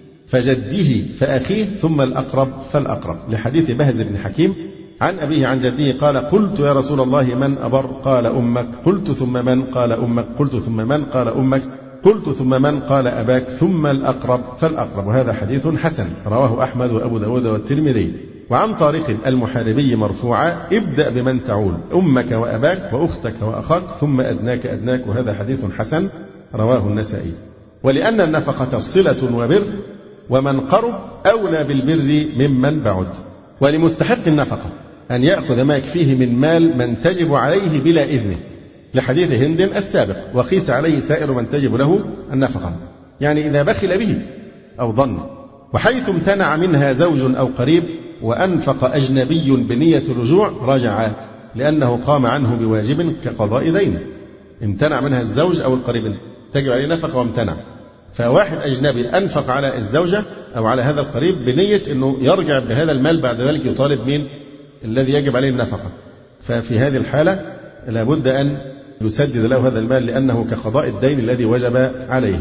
Speaker 2: فجده فأخيه ثم الأقرب فالأقرب، لحديث بهز بن حكيم عن أبيه عن جده قال قلت يا رسول الله من أبر؟ قال أمك، قلت ثم من؟ قال أمك، قلت ثم من؟ قال أمك، قلت ثم من؟ قال أباك، ثم الأقرب فالأقرب، وهذا حديث حسن رواه أحمد وأبو داود والترمذي. وعن طارق المحاربي مرفوعا ابدأ بمن تعول أمك وأباك وأختك وأخاك ثم أدناك أدناك، وهذا حديث حسن رواه النسائي. ولأن النفقة صلة وبر، ومن قرب أولى بالبر ممن بعد. ولمستحق النفقة أن يأخذ ما يكفيه من مال من تجب عليه بلا إذنه، لحديث هند السابق وقيس عليه سائر من تجب له النفقة، يعني إذا بخل به أو ظن. وحيث امتنع منها زوج أو قريب وأنفق أجنبي بنية الرجوع رجع، لأنه قام عنه بواجب كقضاء دين. امتنع منها الزوج أو القريب تجب عليه نفقة وامتنع، فواحد أجنبي أنفق على الزوجة أو على هذا القريب بنية أنه يرجع بهذا المال بعد ذلك يطالب مين؟ الذي يجب عليه النفقة. ففي هذه الحالة لابد أن يسدد له هذا المال لأنه كقضاء الدين الذي وجب عليه.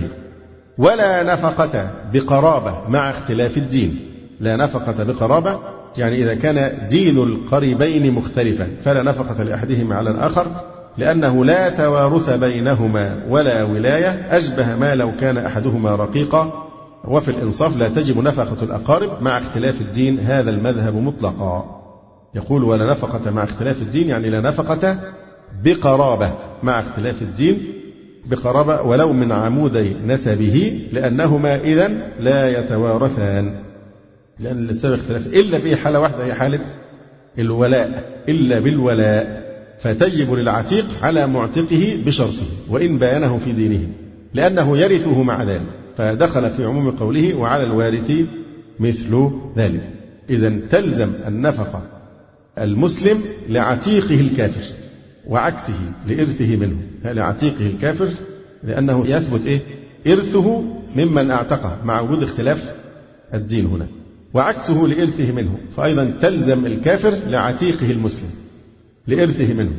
Speaker 2: ولا نفقة بقرابة مع اختلاف الدين. لا نفقة بقرابة يعني إذا كان دين القريبين مختلفا فلا نفقة لأحدهما على الآخر، لأنه لا توارث بينهما ولا ولاية، أشبه ما لو كان أحدهما رقيقا. وفي الإنصاف لا تجب نفقة الأقارب مع اختلاف الدين، هذا المذهب مطلقا. يقول ولا نفقة مع اختلاف الدين يعني لا نفقة بقرابة مع اختلاف الدين، بقرابة ولو من عمودي نسبه، لأنهما إذن لا يتوارثان، لأن السبب اختلاف إلا في حالة واحدة هي حالة الولاء، إلا بالولاء فتجب للعتيق على معتقه بشرطه وإن باينه في دينه، لأنه يرثه مع ذلك، فدخل في عموم قوله وعلى الوارث مثل ذلك. إذن تلزم النفقة المسلم لعتيقه الكافر، وعكسه لإرثه منه، لعتيقه الكافر لأنه يثبت إيه؟ إرثه ممن أعتقه مع وجود اختلاف الدين هنا، وعكسه لإرثه منه، فأيضا تلزم الكافر لعتيقه المسلم لإرثه منه.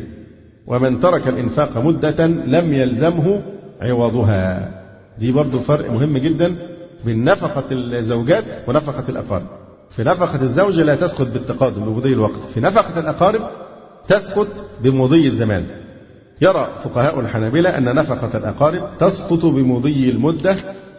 Speaker 2: ومن ترك الإنفاق مدة لم يلزمه عوضها. دي برضو فرق مهم جدا بين نفقة الزوجات ونفقة الأقارب. في نفقة الزوجة لا تسقط بالتقادم بمضي الوقت، في نفقة الأقارب تسقط بمضي الزمان. يرى فقهاء الحنابلة أن نفقة الأقارب تسقط بمضي المدة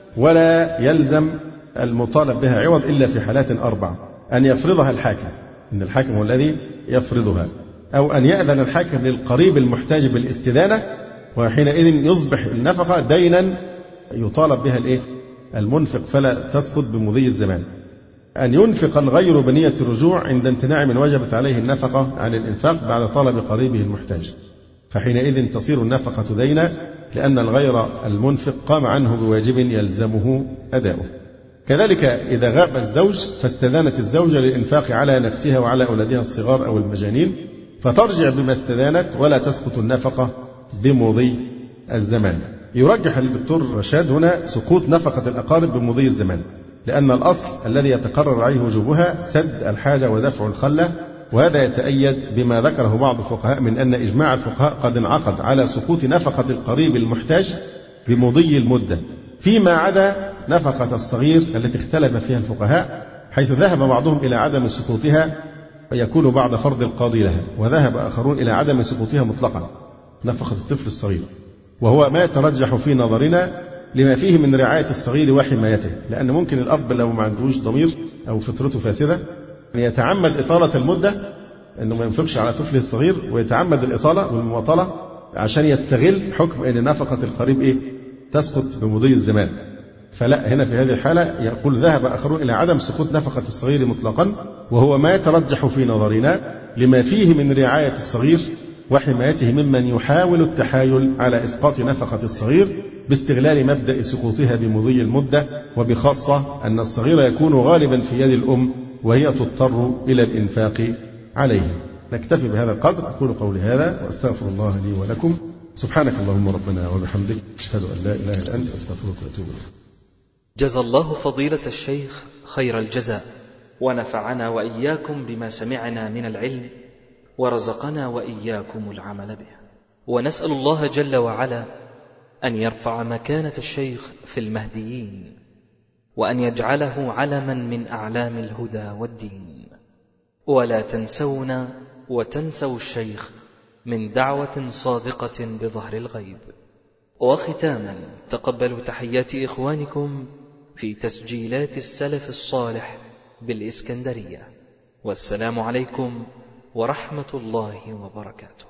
Speaker 2: ولا يلزم المطالب بها عوض إلا في حالات أربع: أن يفرضها الحاكم، إن الحاكم هو الذي يفرضها، أو أن يأذن الحاكم للقريب المحتاج بالاستدانة، وحينئذ يصبح النفقة دينا يطالب بها الإيه؟ المنفق، فلا تسقط بمضي الزمان. أن ينفق الغير بنية الرجوع عند امتناع من وجبت عليه النفقة عن الإنفاق بعد طلب قريبه المحتاج، فحينئذ تصير النفقة دينا لأن الغير المنفق قام عنه بواجب يلزمه أداؤه. كذلك إذا غاب الزوج فاستدانت الزوجة للإنفاق على نفسها وعلى أولادها الصغار أو المجانين، فترجع بما استدانت ولا تسقط النفقة بمضي الزمان. يرجح الدكتور رشاد هنا سقوط نفقة الأقارب بمضي الزمان، لأن الأصل الذي يتقرر عليه وجوبها سد الحاجة ودفع الخلة، وهذا يتأيد بما ذكره بعض الفقهاء من أن إجماع الفقهاء قد انعقد على سقوط نفقة القريب المحتاج بمضي المدة، فيما عدا نفقة الصغير التي اختلف فيها الفقهاء، حيث ذهب بعضهم إلى عدم سقوطها ويكون بعد فرض القاضي لها، وذهب آخرون إلى عدم سقوطها مطلقا، نفقة الطفل الصغير، وهو ما يترجح في نظرنا لما فيه من رعاية الصغير وحمايته، لأن ممكن الأب لو ما عندوش ضمير أو فطرته فاسدة يتعمد إطالة المدة أنه ما ينفقش على طفله الصغير ويتعمد الإطالة والمماطلة عشان يستغل حكم أن نفقة القريب إيه؟ تسقط بمضي الزمان. فلا، هنا في هذه الحالة يقول ذهب آخرون إلى عدم سقوط نفقة الصغير مطلقا، وهو ما يترجح في نظرنا لما فيه من رعاية الصغير وحمايته ممن يحاول التحايل على إسقاط نفقة الصغير باستغلال مبدأ سقوطها بمضي المدة، وبخاصة أن الصغير يكون غالبا في يد الأم وهي تضطر إلى الإنفاق عليه. نكتفي بهذا القدر. أقول قولي هذا وأستغفر الله لي ولكم. سبحانك اللهم ربنا وبحمدك، أشهد أن لا إله إلا أنت، أستغفرك وأتوب إليك.
Speaker 1: جزى الله فضيلة الشيخ خير الجزاء، ونفعنا وإياكم بما سمعنا من العلم، ورزقنا وإياكم العمل به. ونسأل الله جل وعلا أن يرفع مكانة الشيخ في المهديين، وأن يجعله علما من أعلام الهدى والدين. ولا تنسونا وتنسوا الشيخ من دعوة صادقة بظهر الغيب. وختاما، تقبلوا تحيات إخوانكم في تسجيلات السلف الصالح بالإسكندرية، والسلام عليكم ورحمة الله وبركاته.